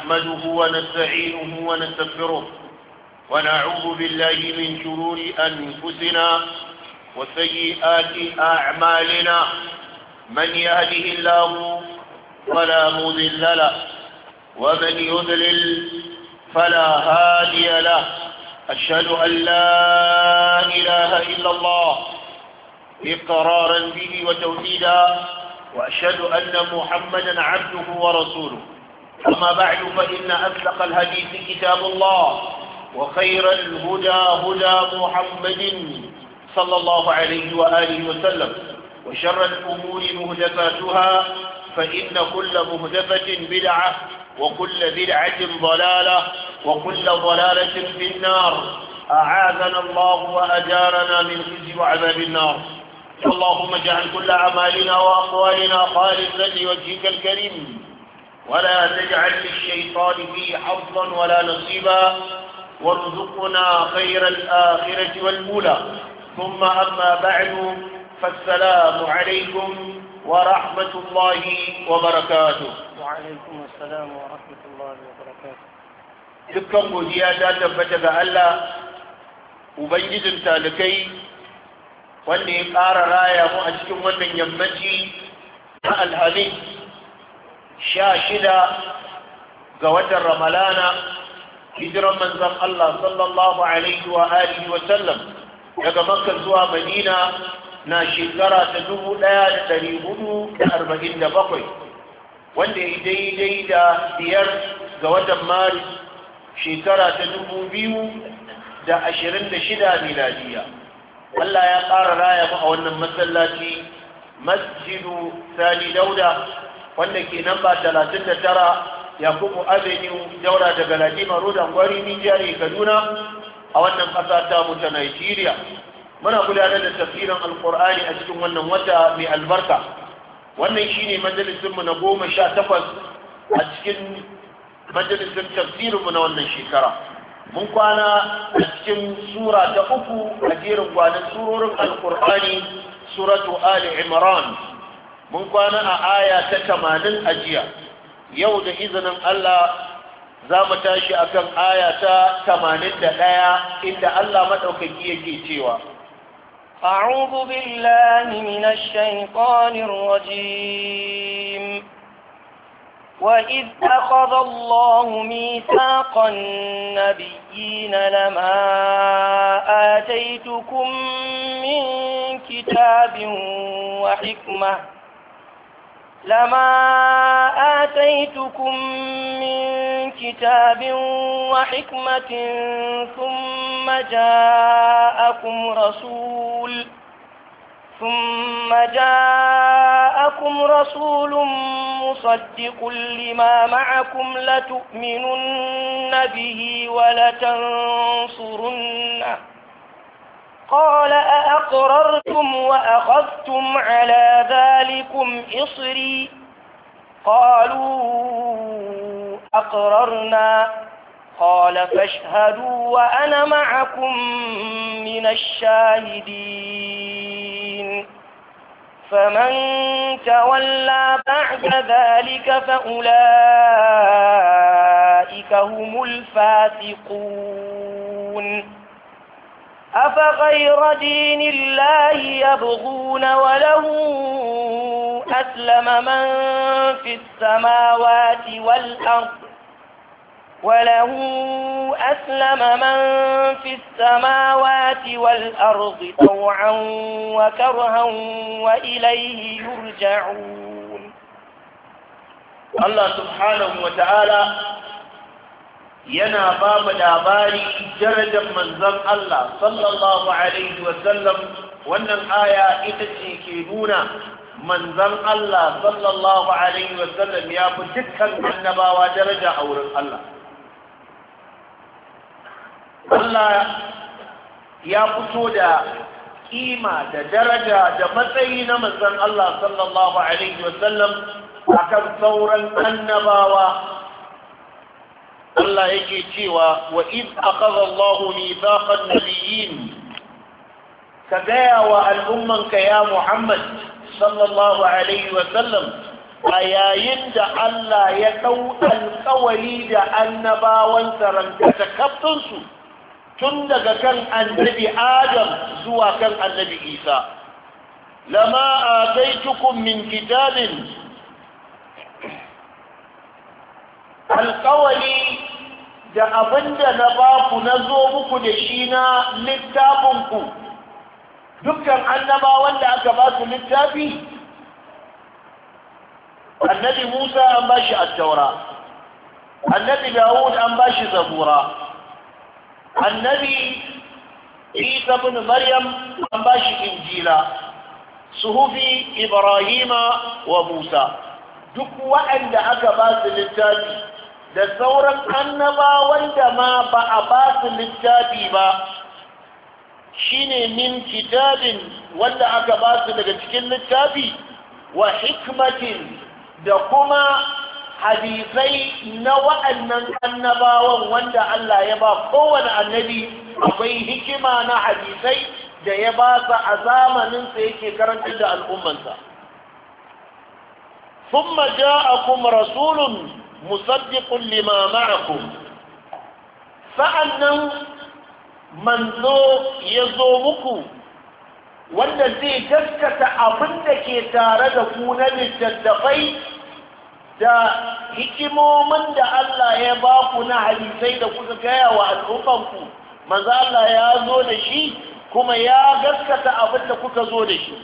نحمده ونستعينه ونستغفره ونعوذ بالله من شرور أنفسنا وسيئات أعمالنا. من يهده الله فلا مضل له ومن يضلل فلا هادي له. أشهد أن لا إله إلا الله إقرارا به وتوحيدا، وأشهد أن محمدا عبده ورسوله. أما بعد فإن أصدق الحديث كتاب الله، وخير الهدى هدى محمد صلى الله عليه وآله وسلم، وشر الأمور مهدفاتها، فإن كل مهدفة بدعة وكل بدعة ضلالة وكل ضلالة في النار. أعاذنا الله وأجارنا من خزي وعذاب النار. اللهم اجعل كل أعمالنا وأقوالنا خالصا لوجهك الكريم، ولا تجعل للشيطان فيه حظا ولا نصيبا، وارزقنا خير الآخرة والأولى. ثم أما بعد، فالسلام عليكم ورحمة الله وبركاته. وعليكم السلام ورحمة الله وبركاته. dukkan godiya ta tabbata ga Allah ubangijin talikai, wanda ya ƙara raya mu a cikin wannan yammaci na alhamis 16 ga watan ramalana, hijiran manzon Allah sallallahu alaihi wa alihi wa sallam daga Makka zuwa Madina na shekara ta 1447, wanda ya daidai da 5 ga watan Maris shekara ta 2026 miladiya. Allah ya ƙara raya mu a wannan masallaci, Masjidu Sani Dauda, wanda ke namba 39 Yakubu Avenue, daura daga Ladima Road, Angwari Nijiyar Kaduna, a wannan ƙasa ta mu ta Nigeria. Muna gudanar da tafsirin Alƙur'ani a cikin wannan wata mai albarka. Wannan shine majalisinmu na 18 a cikin majalisin tafsirinmu na wannan shekara. Mun kwana a cikin sura ta 3 a jerin gwanin surorin Alƙur'ani, suratu Ali Imran. Mun kwana a aya ta 80 a jiya. Yau da izinin Allah za mu tashi akan aya ta 81, inda Allah madaukaki yake cewa: أعوذ بالله من الشيطان الرجيم. وإذ أخذ الله ميثاق النبيين لما آتيتكم من كتاب وحكمة ثم جاءكم رسول مصدق لما معكم لتؤمنن به ولتنصرنه. قال أأقررتم وأخذتم على ذلكم إصري؟ قالوا أقررنا. قال فاشهدوا وأنا معكم من الشاهدين. فمن تولى بعد ذلك فأولئك هم الفاسقون. أفغير دين الله يبغون وله أسلم من في السماوات والأرض طوعا وكرها وإليه يرجعون. الله سبحانه وتعالى yana ba mu labari darajar manzon Allah sallallahu alaihi wasallam. Wannan aya ita ce ke nuna manzon Allah sallallahu alaihi wasallam ya fi dukkan annabawa daraja a wurin Allah. Allah ya fito da kima da daraja da matsayi na manzon Allah sallallahu alaihi wasallam akan sauran annabawa. Allah yake cewa wa iz akhadha Allahu mithaqan nabiyyin, ka gaya wa al'ummanka ya Muhammad sallallahu alaihi wa sallam a yayin da Allah ya ɗau alƙawari da annabawansa rankata kaftinsu tun daga kan annabi Adam zuwa kan annabi Isa. Lama ataitukum min kitabin, alƙawari da abinda na baku na zo muku da shi na littafinku. Dukkan annabawan da aka ba su littafi, annabi Musa an ba shi attaura, annabi Dawud an ba shi zabura, annabi Isa bin Maryam an ba shi injila, suhufi Ibrahima wa Musa. Duk waɗanda aka ba su littafi da sauran annabawan da ma ba a ba su littafi ba, shine min kitabin wanda aka ba su daga cikin littafi, wa hikmatin da kuma hadisai na waɗannan annabawan wanda Allah ya ba kowane annabi akwai hikima na hadisai da ya ba sa a zamaninsa yake karantar da al'ummansa. ثم جاءكم رسول مصدق لما معكم فأنه manzo ya zo muku wanda zai gaskata abin da ke tare da ku na littattafai da hikimomin da Allah ya ba ku na hadisai da kuka gaya wa al'ummanku. Manzo Allah ya zo da shi kuma ya gaskata abin da kuka zo da shi.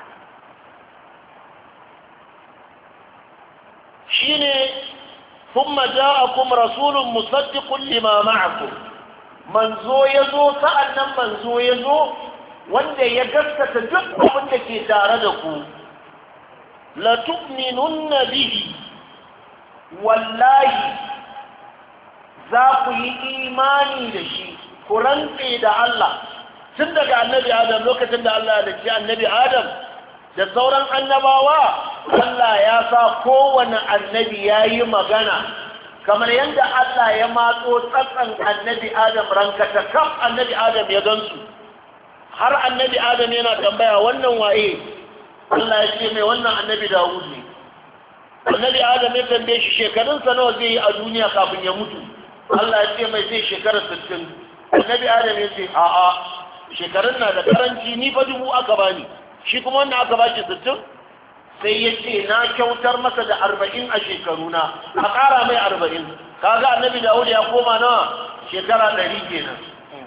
Shine thumma ja'akum rasulun musaddiqun lima ma'akum. Manzo ya zo sa'annan manzo ya zo wanda ya gaskata duk abin da ke tare da ku. La tu'minunna bihi, wallahi za ku yi imani da shi, ku rantse da Allah. Tun daga annabi Adam, lokacin da Allah ya dace annabi Adam da sauran annabawa, Allah ya sa kowane annabi ya yi magana kamar yadda Allah ya matso tsatsan annabi Adam rankata kaf annabi Adam ya gansu. Har annabi Adam yana tambaya wannan waye? Allah ya ce mai wannan annabi Dawud ne. Annabi Adam ya tambaye shi shekarunsa nawa zai yi a duniya kafin ya mutu. Allah ya ce mai zai shekara 60. Annabi Adam ya ce a'a, shekarun na da karanci, ni fa 1000 aka bani. Shi kuma wannan aka bashi 60? Sai ya ce na kyautar masa da 40 a shekaruna, a ƙara mai 40. Kaga annabi Dawud ya koma nawa? Shekara 100 kenan.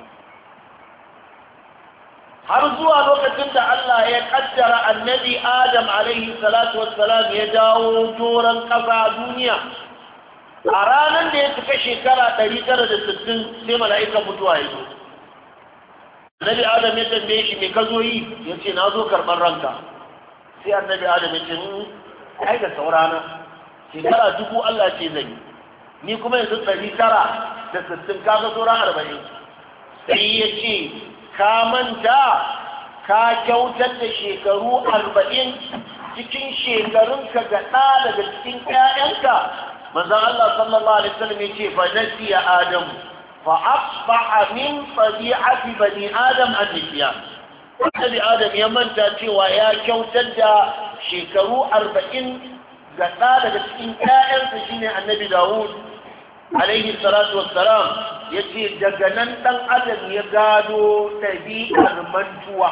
Har zuwa lokacin da Allah ya kaddara annabi Adam alaihi salatu wassalam ya dawo doron ƙasa duniya. A ranar da ya cika shekara 960 sai mala'ika mutuwa ya zo. Annabi Adam ya tambaye shi me ka zo yi? Ya ce na zo karɓar ranka. Sai annabi Adam ya ce ai da saurana, shekara 1000 Allah ce zan yi, ni kuma yanzu 960 kaga sauran 40. Sai ya ce ka manta ka kyautar da shekaru 40 cikin shekarunka ga ɗa daga cikin ƴaƴanka. Manzon Allah sallallahu alaihi wasallam ya ce fa nasiya Adam fa asbaha min tabi'ati bani Adam an-nisyan. Annabi Adam ya manta cewa ya kyautar da shekaru 40 ga ɗa daga cikin ƴaƴansa shine annabi Dawud alaihi salatu wassalam. Ya ce daga nan ɗan adam ya gado ɗabi'ar mantuwa.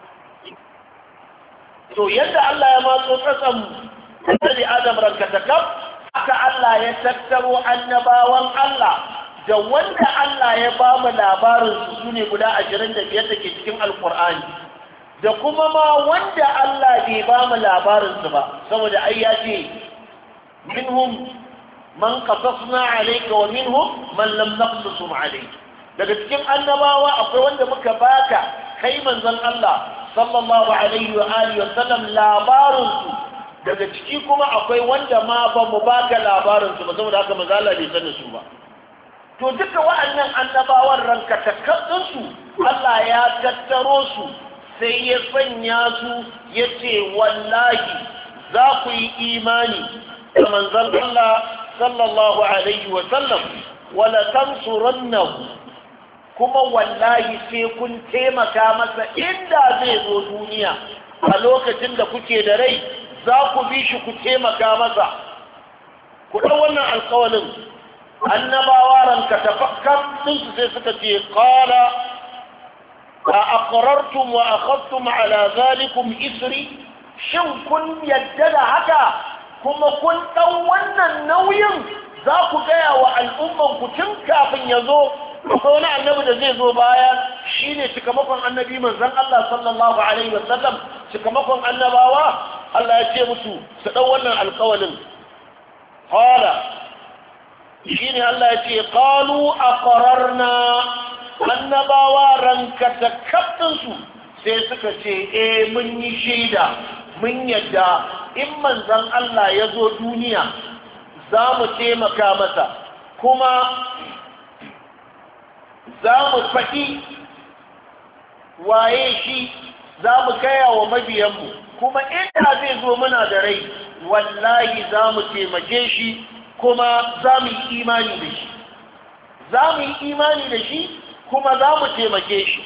To yadda Allah ya matso ƙasan annabi Adam rankatakaf, haka Allah ya tattaro annabawan Allah da wanda Allah ya ba mu labarinsu su ne guda 25 da ke cikin Alƙur'ani, da kuma ma wanda Allah bai ba mu labarinsu ba, saboda ai ya ce minhum man qasasna alayka wa minhum man lam naqsusum alayka. Daga cikin annabawa akwai wanda muka baka kai manzon Allah sallallahu alaihi wa alihi wa sallam labarin su, daga ciki kuma akwai wanda ma ba mu baka labarin su ba, saboda haka manzo Allah bai sanin su ba. To duka wa'annan annabawan ranka takaddun su Allah ya tattaro su sai ya sanya su yace wallahi za ku yi imani da manzon Allah sallallahu alaihi wa sallam wala tansurannahu, kuma wallahi sai kun taimaka masa inda zai zo duniya a lokacin da kuke da rai, za ku bi shi ku taimaka masa ku ɗau wannan alƙawalin annabawa ranka tafakkar ɗinsu sai suka ce qala a aqrartum wa akhadtum ala zalikum isri shin kun yadda da haka kuma kun ɗau wannan nauyin za ku gaya wa al'umman ku tun kafin ya zo akwai wani annabi da zai zo baya shine cikamakon annabi manzon Allah sallallahu alaihi wasallam cikamakon annabawa Allah ya ce musu su ɗau wannan alƙawalin qala shine Allah ya ce qalu aqrarna annabawa ranka takaffin su sai suka ce mun yi shaida mun yadda in manzon Allah ya zo duniya za mu taimaka masa kuma za mu faɗi waye shi za mu gaya wa mabiyanmu kuma inda zai zo muna da rai wallahi za mu taimake shi kuma za mu yi imani da shi za mu yi imani da shi kuma za mu taimake shi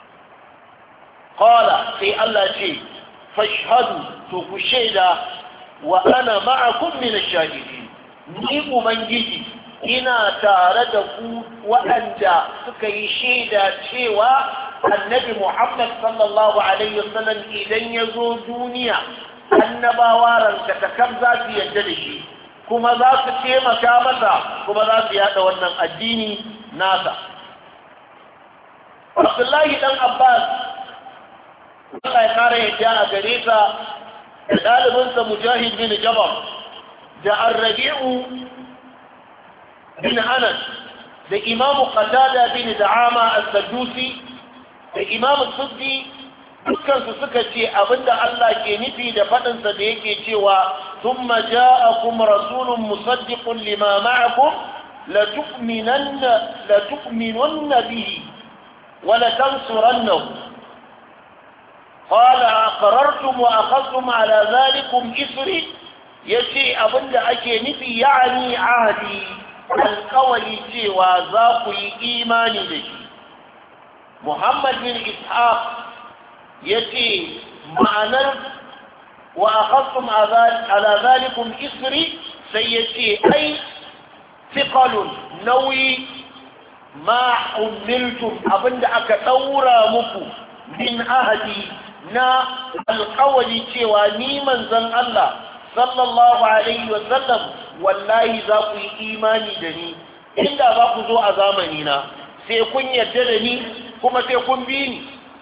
qala sai Allah ce fashhadu to ku shaida wa ana ma'akum min ash-shahidin ni ubangiji ina tare da ku waɗanda suka yi shaida cewa annabi Muhammad sallallahu alaihi wasallam idan ya zo duniya annabawa ranka takam za su yarda da shi kuma za su taimaka masa kuma za su yada wannan addini nasa Abdullahi dan Abbas Allah ya kare ya a gare sa da ɗalibinsa Mujahid bin Jabal da Ar-Rabi'u bin Anas da Imam Qatada bin Da'ama As-Saddusi da Imam Suddi dukkan su suka ce abinda Allah ke nufi da faɗinsa da yake cewa thumma ja'akum rasulun musaddiqun lima ma'akum la tu'minunna bihi wa la tansurannahu قال أقررتم وأخذتم على ذلكم إسري يتي أبند أكي نفي يعني عهدي القولي تي وذاقي إيماني لك محمد بن إسحاق يتي معنى وأخذتم على ذلكم إسري سيتي أي ثقل نوي ما حملتم أبند أكتورا مكو من أهدي na alƙawari cewa ni manzon Allah sallallahu alaihi wasallam wallahi za ku yi imani da ni inda za ku zo a zamani na sai kun yarda da ni kuma sai kun bi ni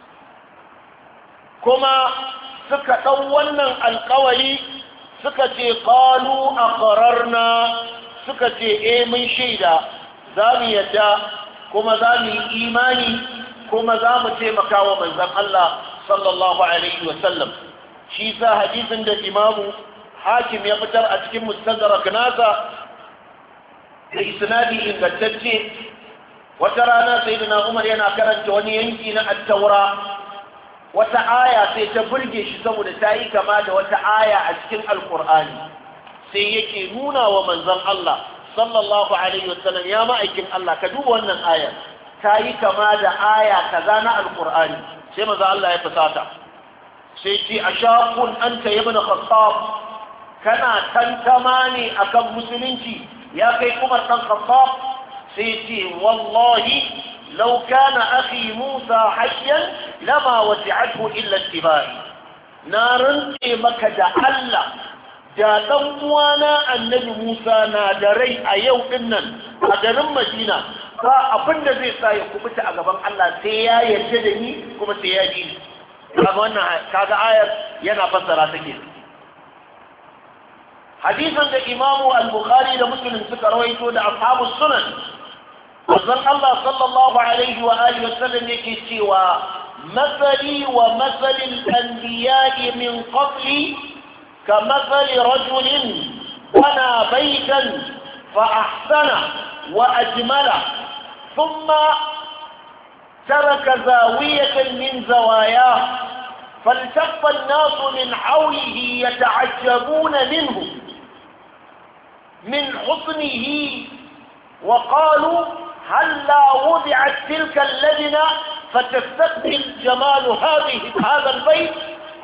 kuma suka ɗau wannan alƙawari suka ce qalu aqrarna suka ce mun shaida za mu yarda kuma za mu yi imani kuma za mu taimaka wa manzon Allah sallallahu alaihi wasallam shi sa hadisin da imamu hakim ya fitar a cikin mustadrak nasa da isnadi ingantacce wata rana sayyidina Umar yana karanta wani yanki na at-taura wata aya sai ta burge shi saboda ta yi kama da wata aya a cikin alqur'ani sai yake nuna wa manzon Allah sallallahu alaihi wasallam ya ma'aikin Allah ka duba wannan ayar ta yi kama da aya kaza na alqur'ani sai maza Allah ya fusata sai ce a shakun an ta yi mana khattab kana tantama ne akan musulunci ya kai Umar dan Khattab sai ce wallahi law kana akhi Musa hayyan lama wasi'athu illa ittiba'i na rantse maka da Allah da dan uwana annabi Musa na da rai a yau dinnan a garin Madina ba abin da zai sa ya kubuta a gaban Allah sai ya yarda da ni kuma sai ya ji ni kaga wannan kaga ayar yana fassara take hadisin da Imam al-Bukhari da Muslim suka rawaito da ashabus sunan manzon Allah sallallahu alaihi wa alihi wasallam yake cewa masali wa masalil anbiya'i min qabli kamathali rajulin bana baytan fa ahsana wa ajmala ثم ترك زاوية من زواياه فالتف الناس من حوله يتعجبون منه من حسنه وقالوا هلا وضعت تلك اللبنة فتستقبل جمال هذا البيت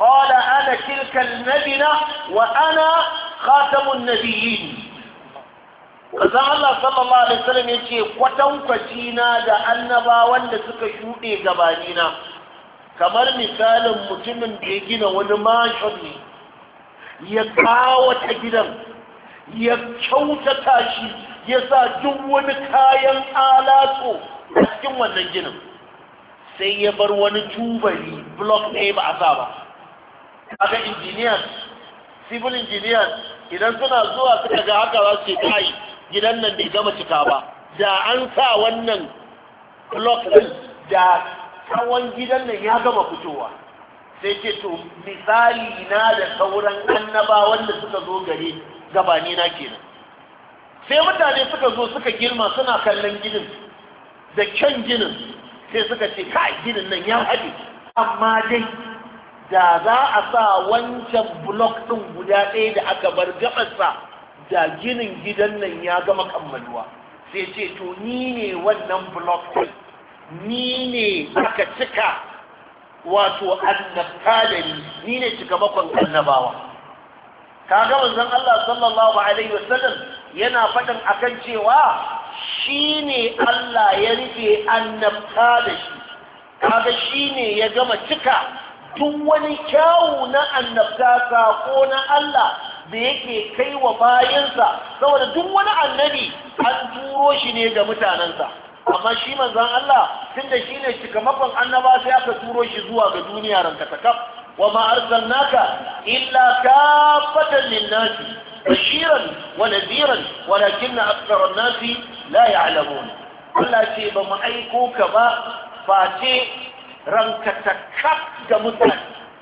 qala ana tilka al-nabina wa ana khatamun nabiyyin. Kazan Allah sallallahu alaihi wasallam yace kwatankwaci na da annabawan da suka shuɗe gabanina kamar misalin mutumin da ya gina wani mansion ne, ya kawata gidan, ya kyautata shi, ya sa duk wani kayan alatu a cikin wannan ginin, sai ya bar wani tubali block ɗaya ba a sa ba. Aka engineers, civil engineers idan suna zuwa suka ga haka za su ce kai gidan nan bai gama cika ba, da an sa wannan block ɗin da tsawon gidan nan ya gama fitowa. Sai ce to misali na da sauran annabawan da suka zo gare gabani na kenan. Sai mutane suka zo suka girma suna kallon ginin da kyan ginin, sai suka ce kai ginin nan ya haɗe, amma dai da za a sa wancan block ɗin guda ɗaya da aka bar gabarsa da ginin gidan nan ya gama kammaluwa. Sai ce to ni ne wannan block ɗin, ni ne aka cika wato annabta da ni ne cikamakon annabawa. Kaga manzon Allah sallallahu alaihi wasallam yana faɗin akan cewa shi ne Allah ya rufe annabta da shi. Kaga shi ne ya gama cika duk wani kyawu na annabta, sako na Allah da yake kai wa bayansa, saboda duk wani annabi an turo shi ne ga mutanensa, amma shi manzon Allah tunda shi ne cikamakon annaba sai aka turo shi zuwa ga duniya rankatakaf. wa ma arsalnaka illa kaffatan lin-nasi bashiran wa nadhiran walakinna akthara an-nasi la ya'lamun. Allah ce ba mu aiko ka ba face rankatakaf ga mutane,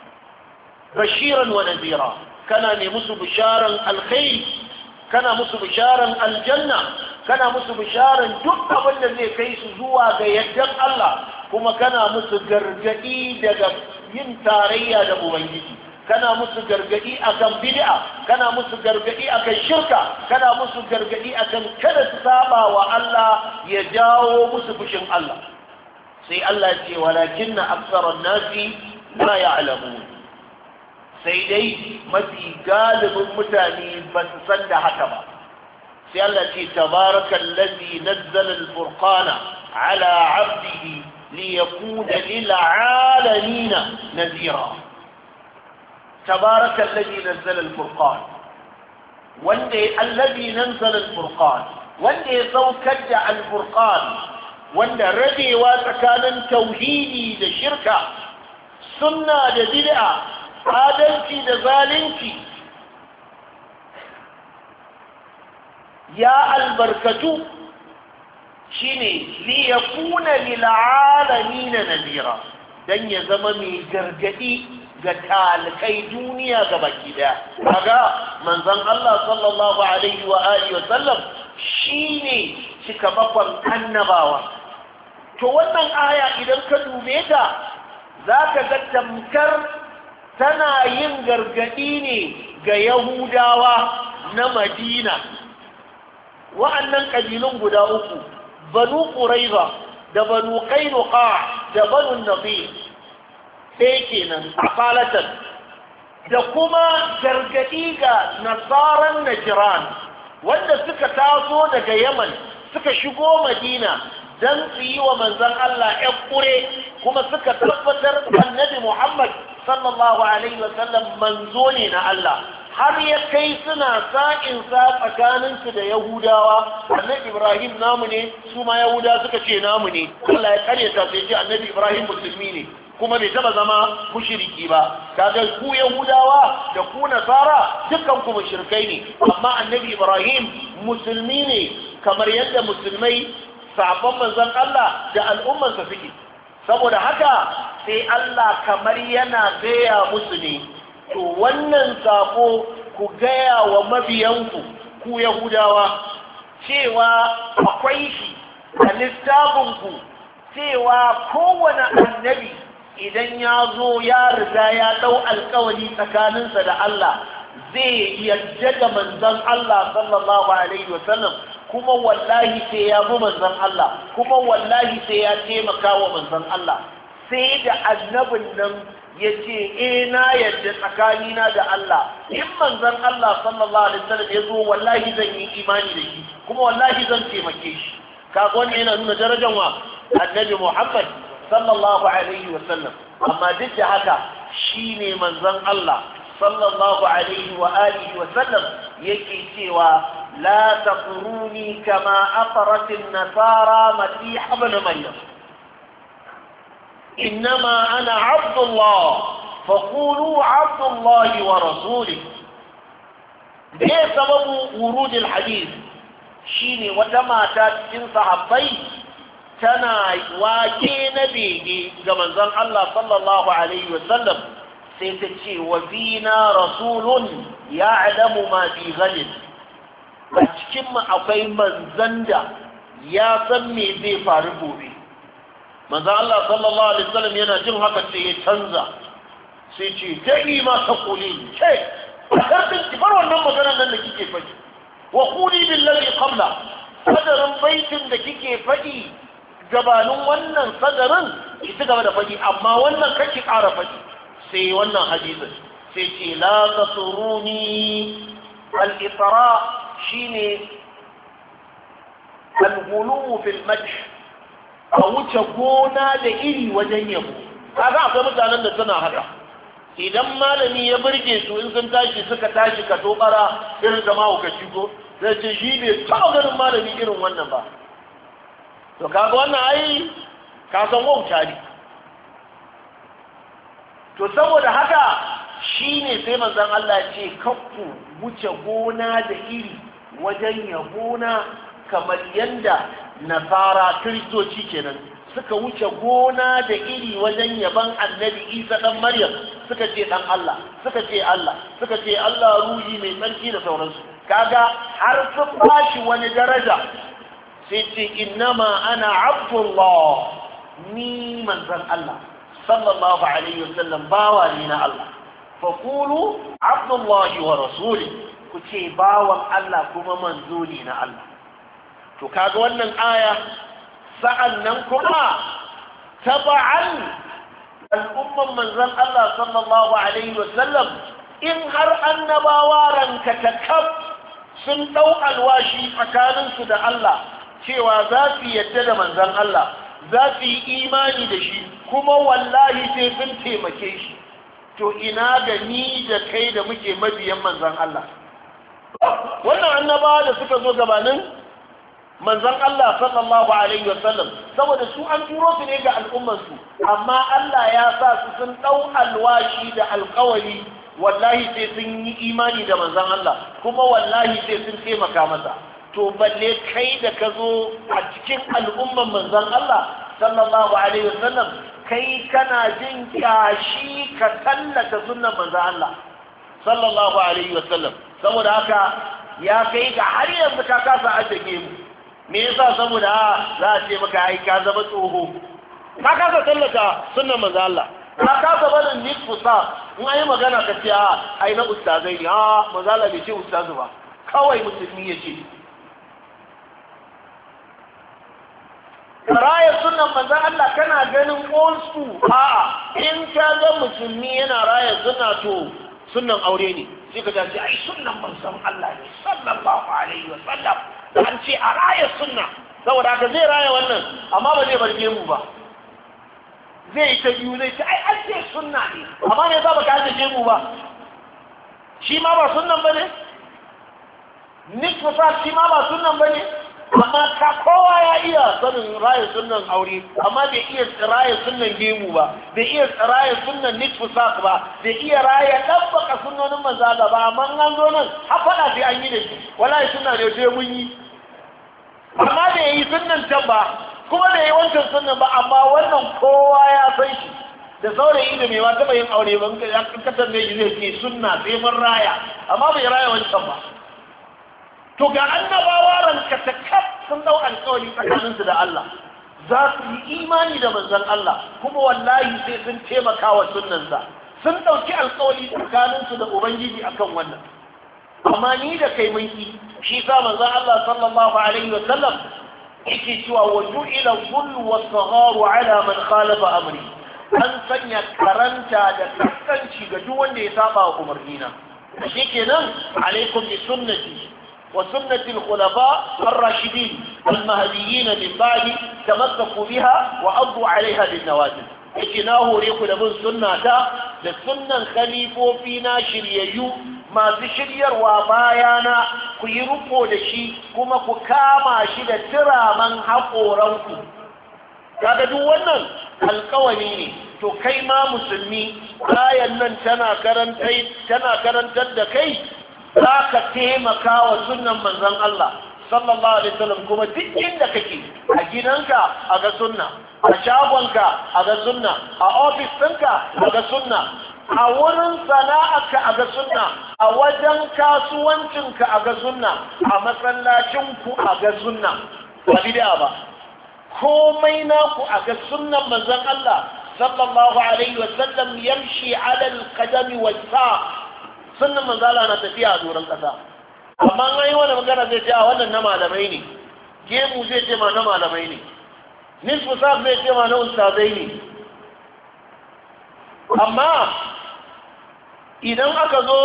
bashiran wa nadhira, kana ne musu bisharan alkhairi, kana musu bisharan aljanna, kana musu bisharan duk abin da zai kai su zuwa ga yardar Allah, kuma kana musu gargadi daga yin tarayya da ubangiji, kana musu gargadi akan bid'a, kana musu gargadi akan shirka, kana musu gargadi akan kada su saba wa Allah ya jawo musu fushin Allah. Sai Allah ce walakinna aktharan nasi la ya'lamun. Sai dai mafi galibin mutane ba su san da haka ba. Sai Allah ce tabarakallazi nazzala al-furqana ala 'abdihi liyakuna lil 'alamin nadhira. Tabarakallazi nazzala al-furqan, wanda allazi nazzala al-furqan, wanda ya saukar da al-furqan, wanda rabewa tsakanin tauhidi da shirka, sunna da bid'a, adalci da zalunci, ya albarkatu shine liyakuna lil'alamin nadira, dan ya zama mai gargadi ga talikai duniya ga baki daya. Kaga manzon Allah sallallahu alaihi wa alihi wa sallam shine cikamakon annabawa. To wannan aya idan ka dube ta zaka ga tamkar tana yin gargadi ne ga Yahudawa na Madina, wa'annan kabilun guda uku, Banu Quraiza da Banu Qainuqa da Banu Nadir, sai kenan afalatan, da kuma gargadi ga nasaran Najran wanda suka taso daga Yaman suka shigo Madina dan su yi wa manzon Allah ya kure, kuma suka tabbatar annabi Muhammad sallallahu alaihi wasallam manzo ne na Allah, har ya kai suna sa'insa tsakaninsu da Yahudawa. Annabi Ibrahim namu ne, su ma Yahuda suka ce namu ne. Allah ya karyata sai ce annabi Ibrahim musulmi ne, kuma bai taba zama mushriki ba. Kaga ku Yahudawa da ku Nasara dukkan ku mushrikai ne, amma annabi Ibrahim musulmi ne kamar yadda musulmai sabon manzon Allah da al'ummarsa suke. Saboda haka sai Allah kamar yana gaya musu ne, to wannan sako ku gaya wa mabiyanku ku Yahudawa cewa akwai shi a littafinku, cewa kowane annabi idan ya zo ya riga ya ɗau alkawari tsakaninsa da Allah zai yadda da manzon Allah sallallahu alaihi wasallam, kuma wallahi sai ya bi manzon Allah, kuma wallahi sai ya taimaka wa manzon Allah. Sai da annabin nan yace na yadda tsakanina da Allah in manzon Allah sallallahu alaihi wasallam yazo wallahi zan yi imani da shi kuma wallahi zan taimake shi kaga wannan yana nuna darajar wa annabi Muhammad sallallahu alaihi wasallam amma duk da haka shine manzon Allah sallallahu alaihi wa alihi wasallam yake cewa la taquruni kama aqrat an-nasara masih ibn maryam إنما أنا عبد الله فقولوا عبد الله ورسوله ده سبب ورود الحديث شيني وتما تاتين صحابي تنا واجي نبيجي كما زال الله صلى الله عليه وسلم سيتشي وفينا رسول يعلم ما في غد أتكم أقوي من زندا يا سمي ذي فاربو بي manzo Allah sallallahu alaihi wasallam yana jin haka sai ya canza sai ce dai ma ta kuli ce karbin ki bar wannan maganar nan da kike faɗi wa quli billazi qabla sadarin baitin da kike faɗi gabanin wannan sadarin ki ci gaba da faɗi amma wannan kake ƙara faɗi sai wannan hadisin sai ce la tasuruni al-itra shine al-ghulu fil madh a wuce gona da iri wajen yabo kaga akwai mutanen da suna haka idan malami ya burge su in sun tashi suka tashi ka tobara irin da mahaukaci ko zai ce shi bai taɓa ganin malami irin wannan ba to kaga wannan ai ka san wauta ne to saboda haka shine sai manzon Allah ya ce kakku wuce gona da iri wajen yabona kamar yanda nasara kristoci kenan suka wuce gona da iri wajen yaban annabi Isa dan Maryam suka ce dan Allah suka ce Allah suka ce Allah ruhi mai tsarki da sauransu kaga har sun bashi wani daraja sai ce innama ana abdullah ni manzon Allah sallallahu alaihi wasallam bawa ni na Allah faqulu abdullahi wa rasuli ku ce bawan Allah kuma manzo ne na Allah to kaga wannan aya sa'annan kuma taba'an al'umman manzon Allah sallallahu alaihi wasallam in har annabawa ranka takab sun dau alwashi tsakaninsu da Allah cewa za su yadda da manzon Allah za su yi imani da shi kuma wallahi sai sun taimake shi to ina ga ni da kai da muke mabiyan manzon Allah wannan annabawa da suka zo gabanin manzon Allah sallallahu alaihi wasallam saboda su an turo su ne ga al'ummarsu amma Allah ya sa su sun dau alwashi da alƙawari wallahi sai sun yi imani da manzon Allah kuma wallahi sai sun taimaka masa to balle kai da ka zo a cikin al'umman manzon Allah sallallahu alaihi wasallam kai kana jin kyashi ka tallata sunnan manzon Allah sallallahu alaihi wasallam saboda haka ya kai ga har yanzu ka kasa ajiye mu me yasa saboda za a ce maka ai ka zama tsoho ka kasa tallata sunnan manzo Allah ka kasa barin nisfu sa in ai magana ka ce ai na ustazai ne manzo Allah bai ce ustazu ba kawai musulmi ya ce rayar sunnan manzo Allah kana ganin old school in ka ga musulmi yana rayar sunna to sunnan aure ne sai ka ce ai sunnan manzon Allah ne sallallahu alaihi wasallam an ce a raya sunna saboda haka zai raya wannan amma ba zai barge mu ba zai yi ta biyu zai ce ai an ce sunna ne amma ne za ba ka haɗe mu ba shi ma ba sunnan ba ne nisfa shi ma ba sunnan ba ne amma ka kowa ya iya sanin raya sunnan aure amma bai iya raya sunnan gemu ba bai iya raya sunnan nisfu sak ba bai iya raya ɗabbaka sunnonin manzala ba amma an zo nan har faɗa sai an yi da shi wallahi sunna ne sai mun yi amma da yayi sunnan can ba kuma da yayi wancan sunnan ba amma wannan kowa ya san shi da saurayi da mai wata yin aure ba ya katar da shi zai ce sunna sai mun raya amma bai raya wancan ba to ga annabawa ranka ta kaf sun dau alƙawari tsakaninsu da Allah za su yi imani da manzon Allah kuma wallahi sai sun taimaka wa sunnansa sun ɗauki alƙawari tsakaninsu da ubangiji akan wannan amma ni da kai mun ki shi sa manzon Allah sallallahu alaihi wa sallam yake cewa wa ju'ila dhullu was-sagharu ala man khalafa amri an sanya karanta da kaskanci ga duk wanda ya saba wa umarnina shikenan alaikum bi sunnati wa sunnati al-khulafa ar-rashidin al-mahdiyyin min ba'di tamassaku biha wa addu 'alayha bin nawajid yake na hore ku da bin sunnata da sunnan khalifofi na shiryayyu masu shiryarwa bayana ku yi riko da shi kuma ku kama shi da tiraman haƙoranku kaga duk wannan alƙawari ne to kai ma musulmi ayan nan tana karantar da kai za ka taimaka wa sunnan manzon Allah sallallahu alaihi wasallam kuma duk inda kake a gidanka a ga sunna a shagonka a ga sunna a ofis ɗinka a ga sunna a wurin sana'arka a ga sunna a wajen kasuwancinka a ga sunna a masallacinku a ga sunna ba bid'a ba komai naku a ga sunnan manzon Allah sallallahu alaihi wasallam yamshi ala alqadami was-saq sunnan manzon Allah na tafiya a doron kasa amma an yi wani magana zai ce a wannan na malamai ne gemu zai ce ma na malamai ne nisfu saq zai ce ma na ustazai ne amma idan aka zo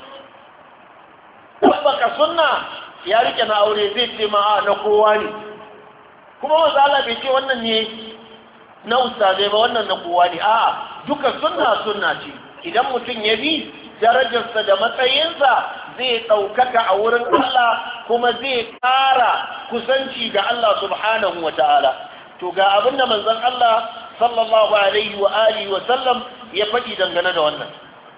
tabbaka sunna ya rike na aure zai ce ma na kowa ne kuma wanzu Allah bai ce wannan ne na ustazai ba wannan na kowa ne a'a duka sunna ce idan mutum ya bi darajarsa da matsayinsa zai ɗaukaka a wurin Allah kuma zai ƙara kusanci ga Allah subhanahu wa ta'ala to ga abinda manzon Allah sallallahu alaihi wa alihi wa sallam ya faɗi dangane da wannan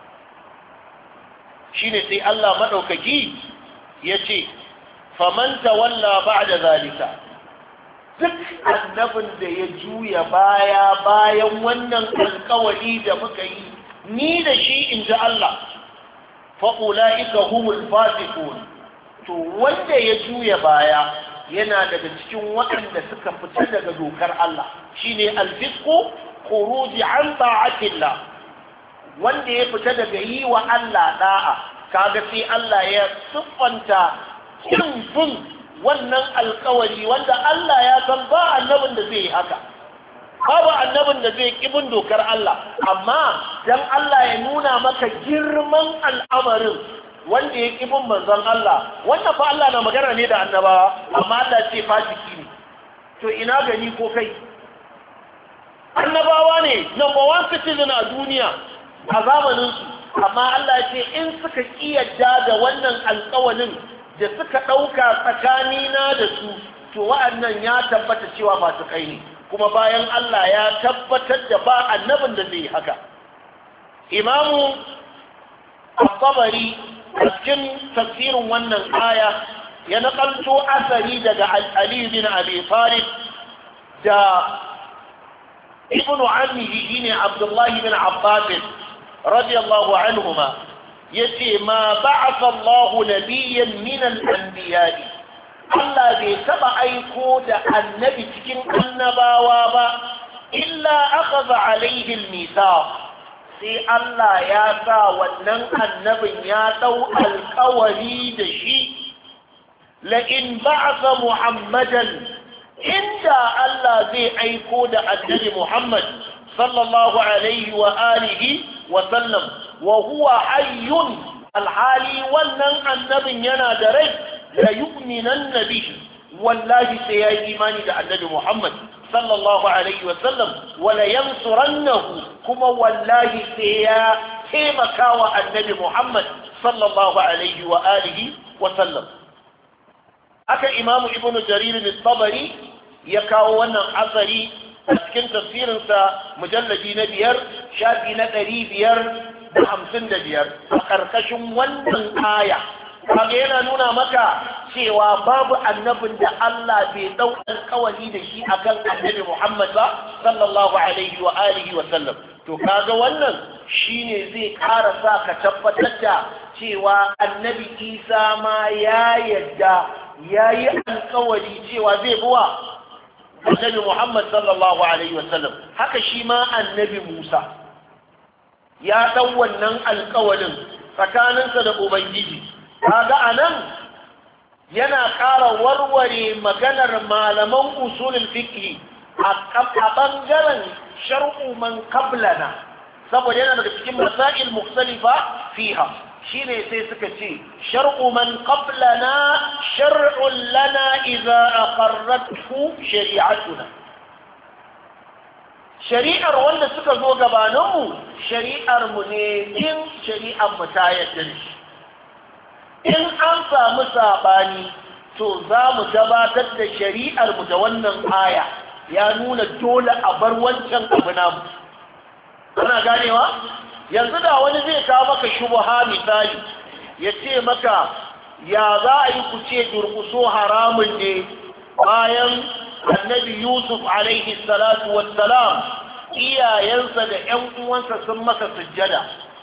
shine sai Allah madaukaki yace faman tawalla ba'da zalika duk annabin da ya juya bayan wannan alƙawari da muka yi ni da shi inji Allah fa ulaika humul fasiqun to wanda ya juya baya yana daga cikin waɗanda suka fita daga dokar Allah shine al-fisqu khuruj an ta'atillah wanda ya fita daga yi wa Allah da'a kaga sai Allah ya siffanta bin wannan alkawari wanda Allah ya san ba annabin da zai yi haka babu annabin da zai kibin dokar Allah amma dan Allah ya nuna maka girman al'amarin wanda ya kibin manzon Allah wannan fa Allah na magana ne da annabawa amma Allah ce fasiki ne to ina gani ko kai annabawa ne number one citizen a duniya a zamaninsu amma Allah ce in suka kiyarda da wannan alƙawalin da suka ɗauka tsakanina da su to wa'annan ya tabbata cewa ba su kai ne kuma bayan Allah ya tabbatar da ba annabin da zai haka imamu al-Tabari a cikin tafsirin wannan aya ya nakalto asari daga Ali bin Abi Talib da ibnu ammihi ne Abdullah bin Abbas radiyallahu anhuma yace ma ba'atha Allah nabiyyan min al-anbiya'i Allah bai taba aiko da annabi cikin annabawa ba illa akhadha alayhi al-mithaq sai Allah ya sa wannan annabin ya dau alƙawari da shi la in ba'atha Muhammadan inda Allah zai aiko da annabi Muhammad sallallahu alaihi wa alihi wa sallam wa huwa hayyun alhali wannan annabin yana da rai la yu'minan nabihi wallahi sai ya yi imani da annabi Muhammad sallallahu alaihi wa sallam wa la yansurannahu kuma wallahi sai ya taimaka wa annabi Muhammad sallallahu alaihi wa alihi wa sallam haka imamu ibnu jarir al-tabari ya kawo wannan asari a cikin tafsirinsa mujallaji na 5 shafi na 555 a ƙarƙashin wannan aya kaga yana nuna maka cewa babu annabin da Allah bai dau alƙawari da shi akan annabi Muhammad sallallahu alaihi wa alihi wa sallam to kaga wannan shine zai ƙara sa ka tabbatar da cewa annabi Isa ma ya yadda yayi alƙawari cewa zai buwa annabi Muhammad sallallahu alaihi wasallam haka shi ma annabi Musa ya dau wannan alƙawarin tsakaninsa da ubangiji kaga anan yana ƙara warware maganar malaman usulul fiqh a ɓangaren shar'u man qablana saboda yana daga cikin masail mukhtalifa fiha shine sai suka ce shar'u man qablana shar'un lana idza aqarrathu shari'atuna shari'ar wanda suka zo gabaninmu shari'ar mu ne in shari'ar mu ta yarda shi in an samu sabani to za mu gabatar da shari'ar mu da wannan aya ya nuna dole a bar wancan abu namu kana ganewa yanzu da wani zai kawo maka shubha misali ya ce maka ya za a yi ku ce durkuso haramun ne bayan annabi yusuf alaihi salatu wassalam iyayensa da ƴan uwansa sun masa sujjada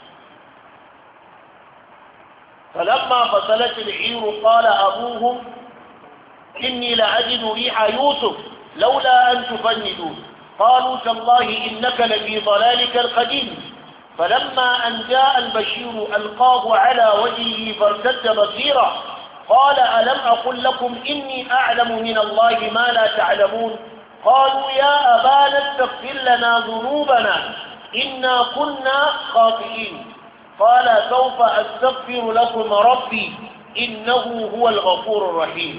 falamma fasalat al-'ir qala abuhum inni la'ajidu riha yusuf laula an tufannidun qalu tallahi innaka lafi dhalalika al-qadim فلما أن جاء البشير ألقاه على وجهه فارتد بصيرا قال ألم أقل لكم إني أعلم من الله ما لا تعلمون قالوا يا أبانا استغفر لنا ذنوبنا إنا كنا خاطئين قال سوف أستغفر لكم ربي إنه هو الغفور الرحيم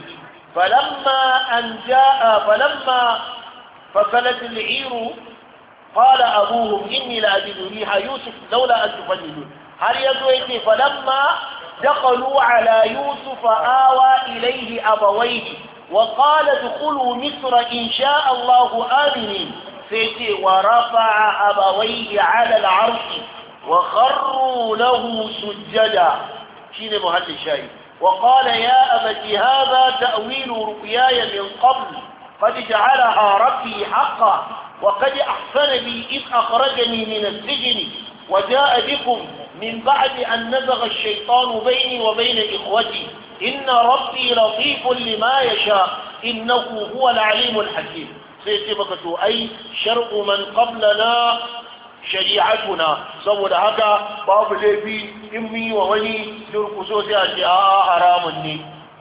فلما فصلت العير قال أبوهم إني لأجد ريح يوسف لولا أن تفندون هل يزويت فلما دخلوا على يوسف آوى إليه أبويه وقال ادخلوا مصر إن شاء الله آمنين فيتي ورفع أبويه على العرش وخروا له سجدا شين مهل الشاهد وقال يا أبت هذا تأويل رؤياي من قبل قد جعلها ربي حقا وقد أحسن بي إذ أخرجني من السجن وجاء بكم من بعد أن نزغ الشيطان بيني وبين إخوتي إن ربي لطيف لما يشاء إنه هو العليم الحكيم سيتبقى أي شرع من قبلنا شريعتنا سوى هذا باب لبي إمي وولي درقصو سيأتي حرامني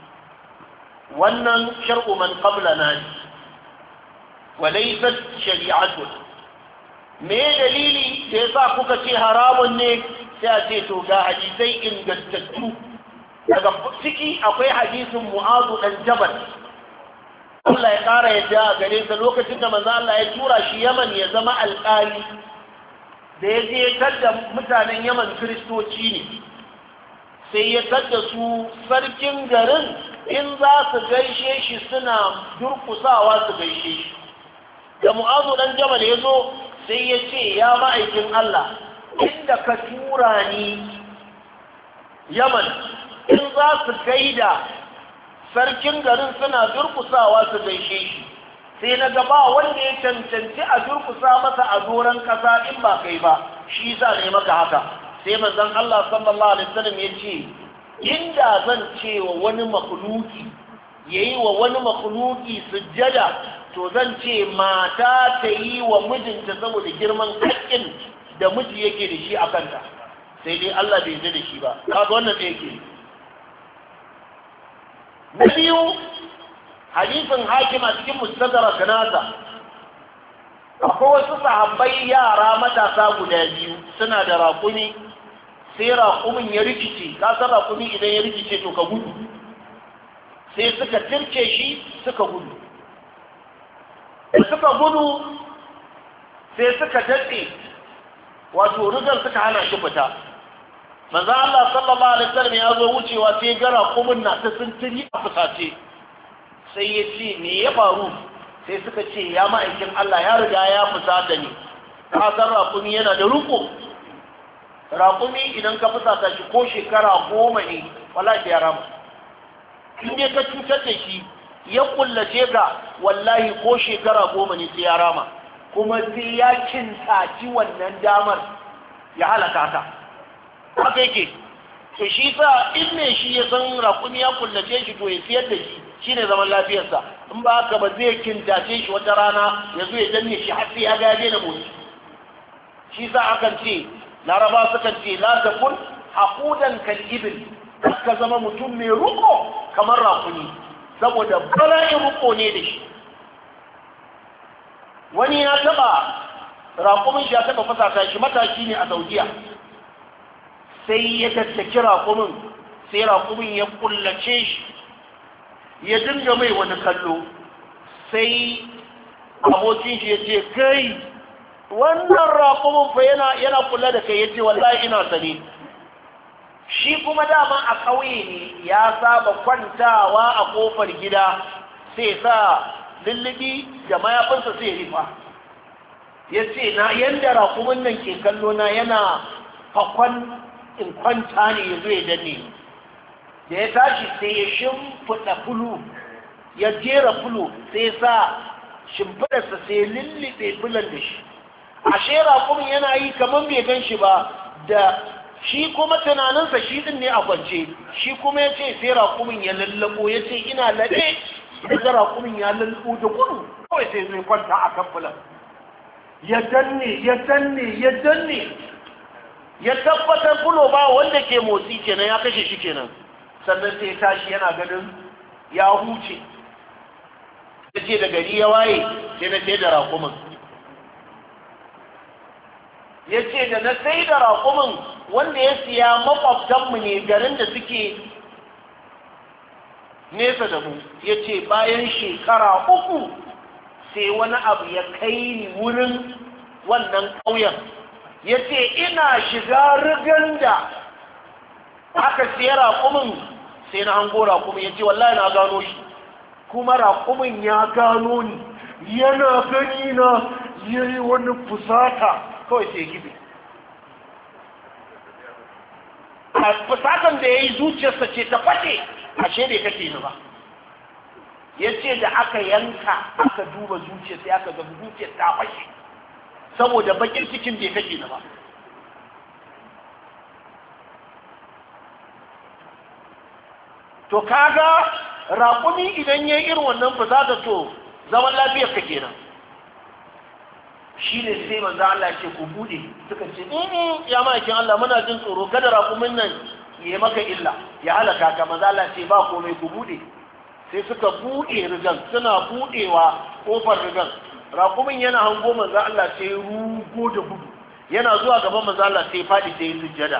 وأن شرع من قبلنا وليست شريعتنا me dalili da yasa kuka ce haramun ne sai a ce to ga hadisai ingantattu daga ciki akwai hadisin Mu'adh dan Jabal Allah ya kara yadda a gare sa lokacin da manzo Allah ya tura shi Yaman ya zama alƙali da ya je tadda mutanen Yaman kristoci ne sai ya tadda su sarkin garin in za su gaishe shi suna durkusawa su gaishe shi da Mu'adh dan Jabal ya zo sai ya ce ya ma'aikin Allah inda ka tura ni Yaman in za su gaida sarkin garin suna durkusawa su gaishe shi sai na gaba wanda ya cancanci a durkusa masa a doron kasa in ba kai ba shi sa ne maka haka sai manzon Allah sallallahu alaihi wasallam ya ce inda zan ce wa wani makhluki yayi wa wani makhluki sujjada to zan ce mata ta yi wa mijinta saboda girman haƙƙin da miji yake da shi a kanta sai dai Allah bai yarda da shi ba kaga wannan da yake na biyu hadisin hakim a cikin mustadrak nasa akwai wasu sahabbai yara matasa guda biyu suna da raƙumi sai raƙumin ya rikice ka san raƙumi idan ya rikice to ka gudu sai suka tirce shi suka gudu da suka gudu sai suka datse wato rigar suka hana shi fita manzo Allah sallallahu alaihi wasallam ya zo wucewa sai gara kumin na ta sintiri a fusace sai ya ce me ya faru sai suka ce ya ma'aikin Allah ya riga ya fusata ne ka san raƙumi yana da ruko raƙumi idan ka fusata shi ko shekara 10 ne wallahi ya rama in dai ka cutar da shi ya kullace ka wallahi ko shekara 10 ne sai ya rama kuma sai ya kintaci wannan damar ya halaka ka haka yake to shi sa in ne shi ya san raƙumi ya kullace shi to ya siyar da shi shine zaman lafiyarsa in ba haka ba zai kintace shi wata rana ya zo ya danne shi har sai ya ga na motsi shi sa akan ce laraba sukan ce la takun haqudan kal ibil ka zama mutum mai ruko kamar raƙumi saboda bala'in ruko ne da shi wani ya taba raƙumin shi ya taba fasata shi, matashi ne a Saudiya, sai ya tattaki raƙumin, sai raƙumin ya kullace shi ya dinga mai wani kallo, sai abokin shi ya ce kai wannan raƙumin fa yana kula da kai, ya ce wallahi ina sane. Shi kuma dama a ƙauye ne ya saba kwantawa a ƙofar gida, sai sa lullubi da mayafinsa sai rifa. Ya ce na yadda raƙumin nan ke kallo na yana fakon in kwanta ne ya zo ya danne. Da ya tashi sai ya shimfiɗa fulu, ya jera fulu, sai sa shimfiɗarsa sai lullube fulan da shi. Ashe raƙumin yana yi kamar bai gan shi ba, da shi kuma tunaninsa shi din ne a kwance, shi kuma ya ce sai raƙumin ya lallabo, ya ce ina laɗe, daga raƙumin ya lallabo da gudu kawai sai zai kwanta a kan fulan. Ya danne ya tabbatar fulo ba wanda ke motsi kenan, ya kashe shi kenan. Sannan sai tashi yana ganin ya huce, ya ce da gari ya waye sai na sai da raƙumin. Ya ce da na sai da raƙumin wanda ya siya makwabtanmu ne garin da suke nesa da mu, ya ce bayan shekara 3 sai wani abu ya kai ni wurin wannan ƙauyen. Ya ce ina shiga rigan da aka siya raƙumin sai na hango raƙumin, ya ce wallahi na gano shi, kuma raƙumin ya gano ni, yana gani na yayi wani fusata kawai sai gibe. A fusatan da ya yi zuciyarsa ce ta fashe, ashe bai kashe ni ba. Ya ce da aka yanka aka duba zuciya sai aka gaba zuciyar ta fashe, saboda bakin cikin bai kashe ni ba. To kaga raƙumi idan ya yi irin wannan fusata to zaman lafiyar ka kenan. Shi ne sai manzo Allah ce ku bude, suka ce ya ma'aikin Allah muna jin tsoro kada raƙumin nan ya maka illa ya halaka ka. Manzo Allah ce ba komai ku bude. Sai suka bude rigan, suna budewa kofar rigan, raƙumin yana hango manzo Allah sai rugo da gudu, yana zuwa gaban manzo Allah sai fadi sai sujjada.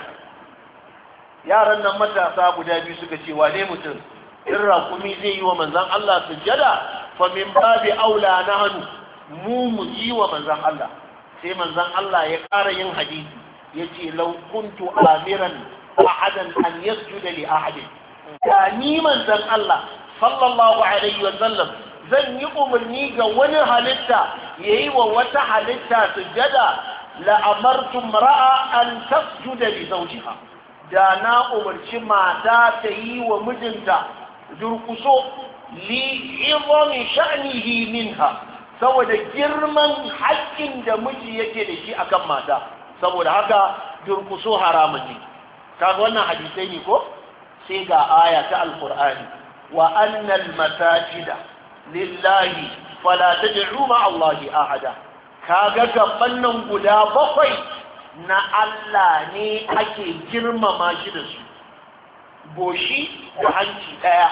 Yaran nan matasa guda biyu suka ce wane mutum in raƙumi zai yi wa manzon Allah sujjada fa min babi aula nahnu mu yi wa manzan Allah. Sai manzan Allah ya ƙara yin hadisi ya ce lau kuntu amiran ahadan an yasjuda li ahadin, da ni manzan Allah sallallahu alaihi wa sallam zan yi umarni ga wani halitta yayi wa wata halitta sujada la amartu mar'a an tasjuda li zawjiha, da na umarci mata ta yi wa mijinta durkuso li izami sha'nihi minha, saboda girman haƙƙin da miji yake da shi akan mata. Saboda haka durkuso haramun ne. kaga wannan hadisai ne ko sai ga aya ta alqur'ani wa annal masajida lillahi fala tad'u ma allahi ahada. kaga gaban nan guda bakwai na Allah ne ake girmama shi da su, goshi da hanci daya,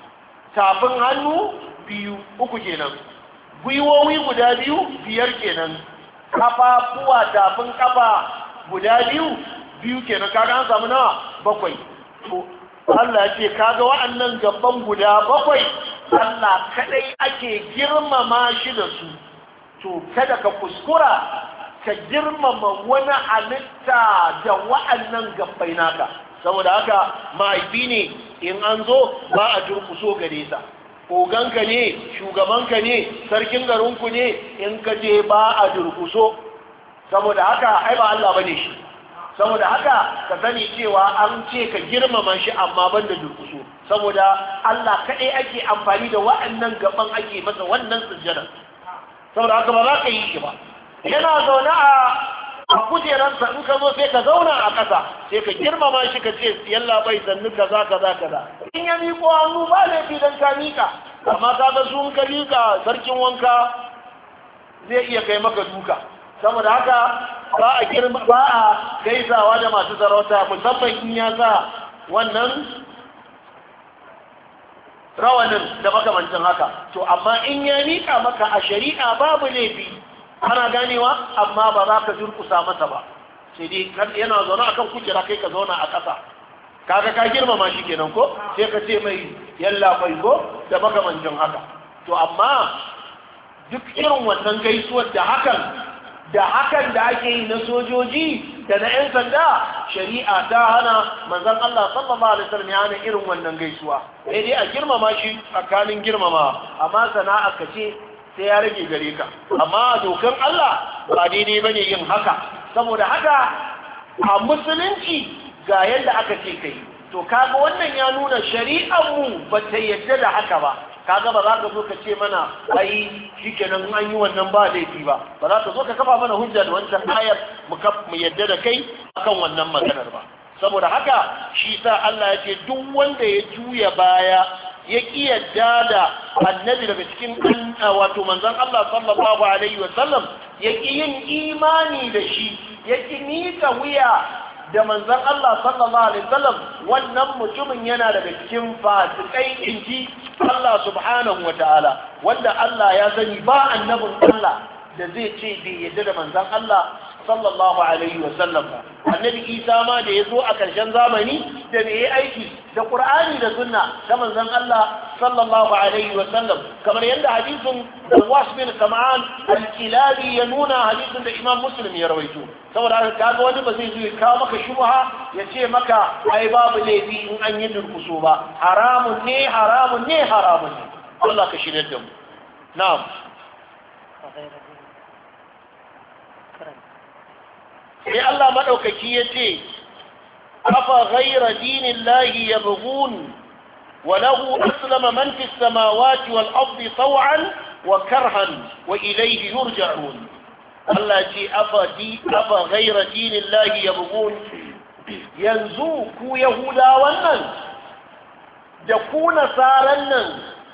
tafin hannu biyu uku kenan, gwiwowi guda biyu biyar kenan, kafafuwa tafin kafa guda biyu kenan, kaga an samu nawa bakwai. to Allah ya ce kaga wa'annan gaban guda bakwai Allah kadai ake girmama shi da su, to kada ka kuskura ka girmama wani halitta da wa'annan gabbai naka. saboda haka mahaifi ne in an zo ba a durkuso gare sa, oganka ne shugabanka ne sarkin garinku ne in ka je ba a durkuso. saboda haka ai ba Allah bane shi, saboda haka ka sani cewa an ce ka girmama shi amma ban da durkuso, saboda Allah kaɗai ake amfani da wa'annan gaban ake masa wannan sujjada. saboda haka ba za ka yi shi ba, yana zaune a kujeransa in ka zo sai ka zauna a ƙasa sai ka girmama shi ka ce yalla bai sannu kaza kaza kaza. in ya miƙo hannu ba laifi don ka miƙa, amma ka ga sun ka miƙa sarkin wanka zai iya kai maka duka. saboda haka ba a gaisawa da masu sarauta musamman in ya sa wannan rawanin da makamancin haka. to amma in ya miƙa maka a shari'a babu laifi ana ganewa amma ba za ka durkusa masa ba sai dai yana zaune akan kujera kai ka zauna a ƙasa kaga ka girmama shi kenan ko sai ka ce mai yalla bai ko da makamancin haka to amma duk irin wannan gaisuwar da hakan da ake yi na sojoji da na 'yan sanda shari'a ta hana manzon Allah sallallahu alaihi wasallam ya hana irin wannan gaisuwa sai dai a girmama shi tsakanin girmama amma sana'a ka ce sai ya rage gare ka amma dokan Allah ba daidai bane yin haka saboda haka a musulunci ga yadda aka ce kai to kaga wannan ya nuna shari'ar mu ba ta yadda da haka ba kaga ba za ka zo ka ce mana ai shikenan an yi wannan ba laifi ba ba za ka zo ka kafa mana hujja da wancan ayar mu yadda da kai akan wannan maganar ba saboda haka shi sa Allah ya ce duk wanda ya juya baya ya ki yadda da annabi daga cikin wato manzon Allah sallallahu alaihi wasallam ya ki yin imani da shi ya ki mika wuya da manzon Allah sallallahu alaihi wasallam wannan mutumin yana daga cikin fasikai inji Allah subhanahu wataala wanda Allah ya sani ba annabin Allah da zai ce bai yadda da manzon Allah sallallahu alaihi wasallam ba annabi Isa ma da yazo a ƙarshen zamani da bai yi aiki da Qur'ani da sunna ta manzon Allah sallallahu alaihi wasallam kamar yadda hadisin Awas bin Sam'an al-Kilabi ya nuna hadisin da Imam Muslim ya rawaito saboda haka kaga wani ba zai zo ya kawo maka shubha ya ce maka ai babu laifi in an yi durkuso ba haramun ne Allah ka shirye da mu na'am sai Allah madaukaki ya ce afa ghayra dinillahi yabghun wa lahu aslama man fis samawati wal ardi taw'an wa karhan wa ilayhi yurja'un Allah ce afa ghayra dinillahi yabghun yanzu ku yahuda wannan da ku nasaran nan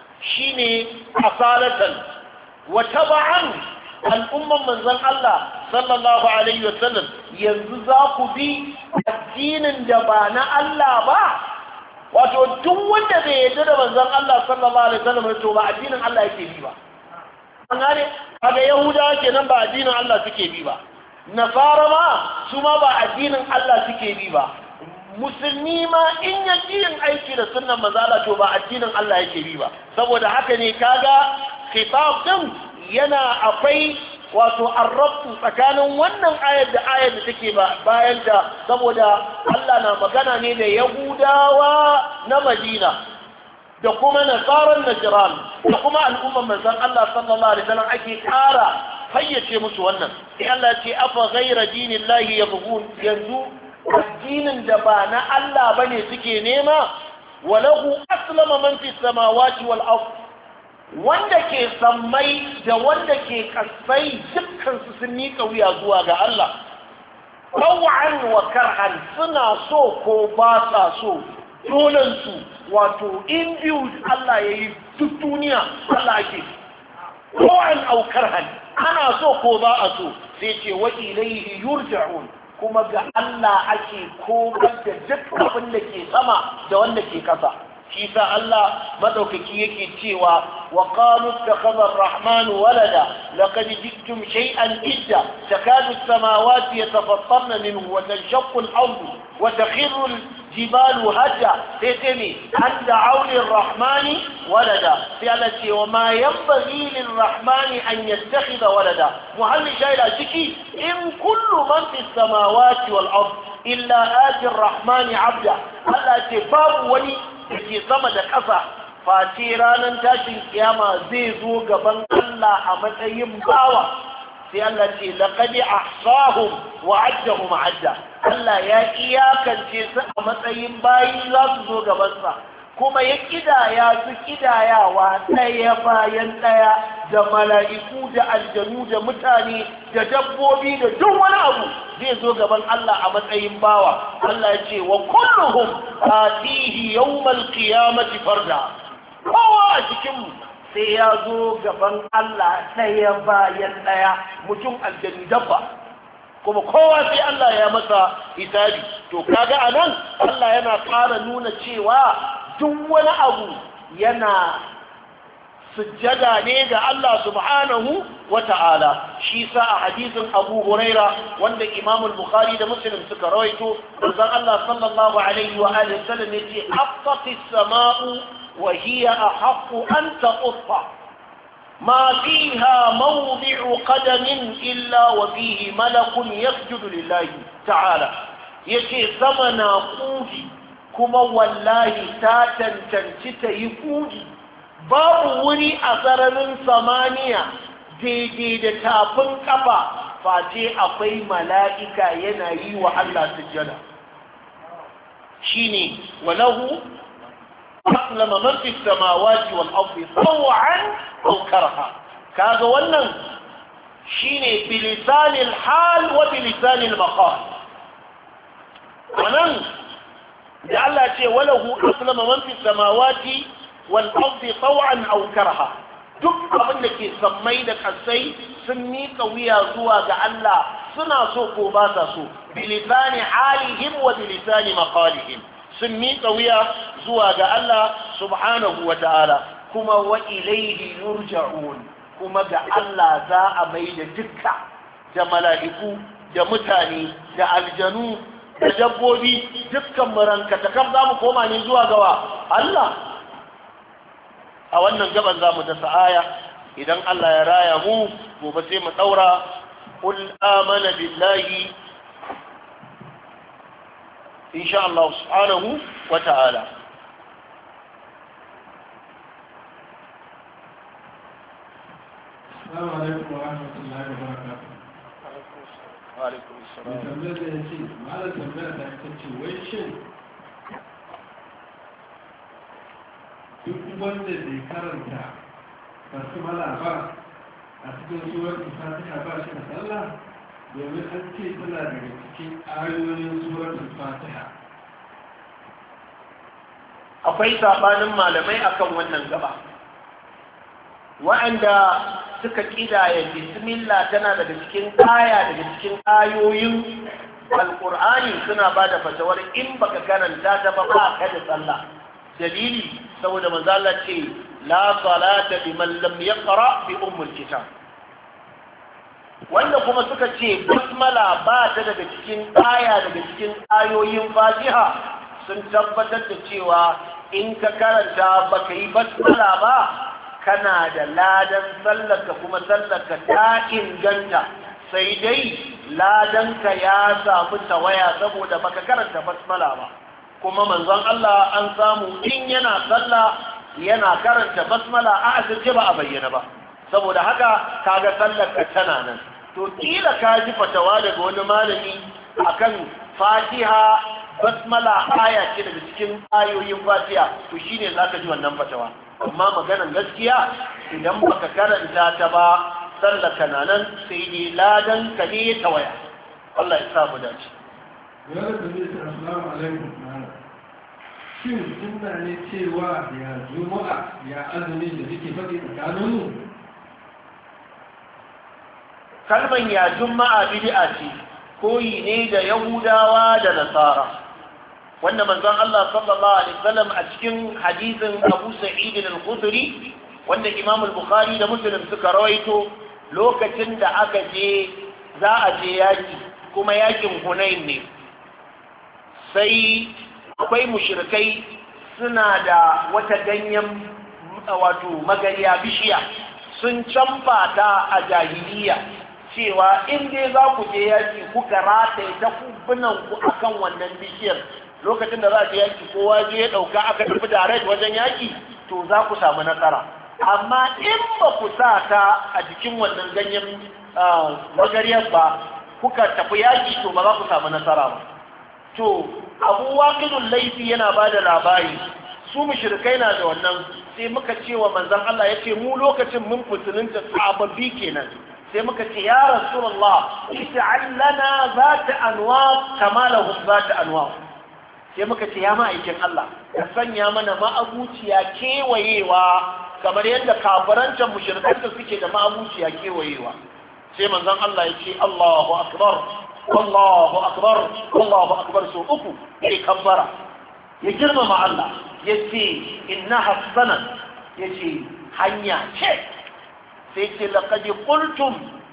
shine asalatan wa tab'an al'umman manzon Allah sallallahu alaihi wasallam yanzu za ku bi addinin da ba na Allah ba wato duk wanda bai yarda da manzon Allah sallallahu alaihi wasallam to ba addinin Allah yake bi ba an gane kaga yahudawa kenan ba addinin Allah suke bi ba nasara ma su ma ba addinin Allah suke bi ba musulmi ma in ya yin aiki da sunnan manzon Allah to ba addinin Allah yake bi ba saboda haka ne kaga khitab din yana akwai wato arrabtu tsakanin wannan ayar da ayar da take bayan da saboda Allah na magana ne da Yahudawa na Madina da kuma nasaran Najran da kuma al'umman manzon Allah sallallahu alaihi wasallam ake kara fayyace musu wannan sai Allah ce afa ghayra dinillahi yabghun yanzu addinin da ba na Allah bane suke nema walahu aslama man fis samawati wal ardh wanda ke sammai da wanda ke kasai dukkansu sun miƙa wuya zuwa ga Allah tawan wa karhan suna so ko ba sa so dolansu wato in biyu Allah ya yi duk duniya Allah ake tawan au karhan ana so ko ba a so sai ce wa ilaihi yurja'un kuma ga Allah ake komar da duk abin da ke sama da wanda ke kasa shi sa Allah madaukaki yake cewa wa qalu takhadha ar-rahman walada laqad jittum shay'an idda takadu as-samawati yatafattarna minhu wa tanshaqqu al-ardu wa takhirru al-jibalu hadda saytami an da'u lir-rahman walada sai Allah ce wa ma yanbaghi lir-rahman an yattakhidha walada muhalli shayla ciki in kullu man fis samawati wal-ard illa ati ar-rahman 'abda Allah ce babu wani da ke sama da ƙasa face ranar tashin kiyama zai zo gaban Allah a matsayin bawa sai Allah ce laqad ahsahum wa addahum adda Allah ya iyakance su a matsayin bayi za su zo gaban sa kuma ya kidaya su kidayawa ɗaya bayan ɗaya da mala'iku da aljanu da mutane da dabbobi da duk wani abu zai zo gaban Allah a matsayin bawa Allah ya ce wa kulluhum atihi yawmal qiyamati farda kowa a cikin mu sai ya zo gaban Allah ɗaya bayan ɗaya mutum aljanu dabba kuma kowa sai Allah ya masa hisabi to kaga anan Allah yana ƙara nuna cewa duk wani abu yana sujjada ne ga Allah subhanahu wa ta'ala. Shi sa a hadisin Abu Huraira wanda Imam Bukhari da Muslim suka rawaito, manzon Allah sallallahu alaihi wa alihi wasallam yace haqqati as-sama'u wa hiya ahaqqu an taqfa ma fiha mawdi'u qadamin illa wa fihi malakun yasjudu lillahi ta'ala. Yace sama na kugi kuma wallahi ta tantanci ta yi kugi, babu wuri a sararin samaniya daidai da tafin kafa face akwai mala'ika yana yi wa Allah sujjada. Shine walahu aslama man fi samawati wal ardi taw'an aw karha. Kaga wannan shine bilisanil hal wa bilisanil maqal. Anan da Allah ce walahu aslama man fi samawati wal'arzi tsawon aukarha, duk abin da ke sammai da kasai sun miƙa wuya zuwa ga Allah, suna so ko ba sa so, bilisani halihim wa bilisani makalihim, sun miƙa wuya zuwa ga Allah subhanahu wa ta'ala, kuma wa ilaihi yurja'un, kuma ga Allah za a mai da dukka da mala'iku da mutane da aljanu da dabbobi dukkan murankatakar za mu koma ne zuwa gawa Allah. A wannan gaban za mu dasa aya, idan Allah ya raya mu gobe sai mu daura qul amana billahi insha Allah subhanahu wa ta'ala. Assalamu alaikum wa rahmatullahi wa barakatuh. Wa alaikum assalam. Tambayar da yake malam tambayar da ita ce wai shin duk wanda bai karanta basmala ba a cikin surar fatiha ba shi da sallah, domin an ce tana daga cikin ayoyin surar fatiha. Akwai sabanin malamai akan wannan gaba, wa'anda suka kidaya bismillah tana daga cikin aya daga cikin ayoyin alqur'ani suna bada fatawar in baka karanta ta ba ka da sallah. Dalili saboda manzo Allah ce la salata liman lam yaqra bi ummul kitab. Wanda kuma suka ce basmala ba ta daga cikin aya daga cikin ayoyin Fatiha, sun tabbatar da cewa in ka karanta baka yi basmala ba kana da ladan sallarka kuma sallarka ta inganta, sai dai ladanka ya samu tawaya saboda baka karanta basmala ba. Kuma manzon Allah an samu in yana sallah yana karanta basmala a asirce ba a bayyana ba, saboda haka kaga sallar ka tana nan. To kila ka ji fatawa daga wani malami akan Fatiha basmala aya ce daga cikin ayoyin Fatiha, to shine zaka ji wannan fatawa. Amma maganan gaskiya idan baka karanta ta ba sallar ka nan sai dai ladan ka ne ta waya. Allah ya sa mu dace. Wani da zai ce assalamu alaikum malam, shin sunna ne cewa ya juma'a ya azumi da suke faɗi tsakaninmu? Kalman ya juma'a bid'a ce, koyi ne da Yahudawa da Nasara, wanda manzon Allah sallallahu alaihi wasallam a cikin hadisin Abu Sa'id al-Khudri wanda Imam al-Bukhari da Muslim suka rawaito, lokacin da aka je za a je yaki kuma yakin Hunain ne, sai akwai mushrikai suna da wata ganyen wato magariya bishiya sun canfa ta a jahiliya cewa in dai za ku je yaki kuka rataye ta kubbunan ku akan wannan bishiyar, lokacin da za a je yaki kowa je ya dauka aka tafi direct wajen yaki to za ku samu nasara. Amma in ba ku sa ta a jikin wannan ganyen magariyar ba kuka tafi yaki to ba za ku samu nasara ba. To Abu Waqidul Laythi yana bada labari su mushrikai na da wannan, sai muka ce wa manzon Allah yace mu lokacin mun musulunta sababbi kenan, sai muka ce ya Rasulullah ij'al lana zata anwa kama lahum zata anwa. Sai muka ce ya ma'aikin Allah ka sanya mana ma'abuciya kewayewa kamar yadda kafirancan mushrikan da suke da ma'abuciya kewayewa. Sai manzon Allah ya ce Allahu akbar Allahu akbar Allahu akbar so uku ya kabbara ya girmama Allah ya ce innaha sanat, ya ce hanya ce sai ce laqad qultum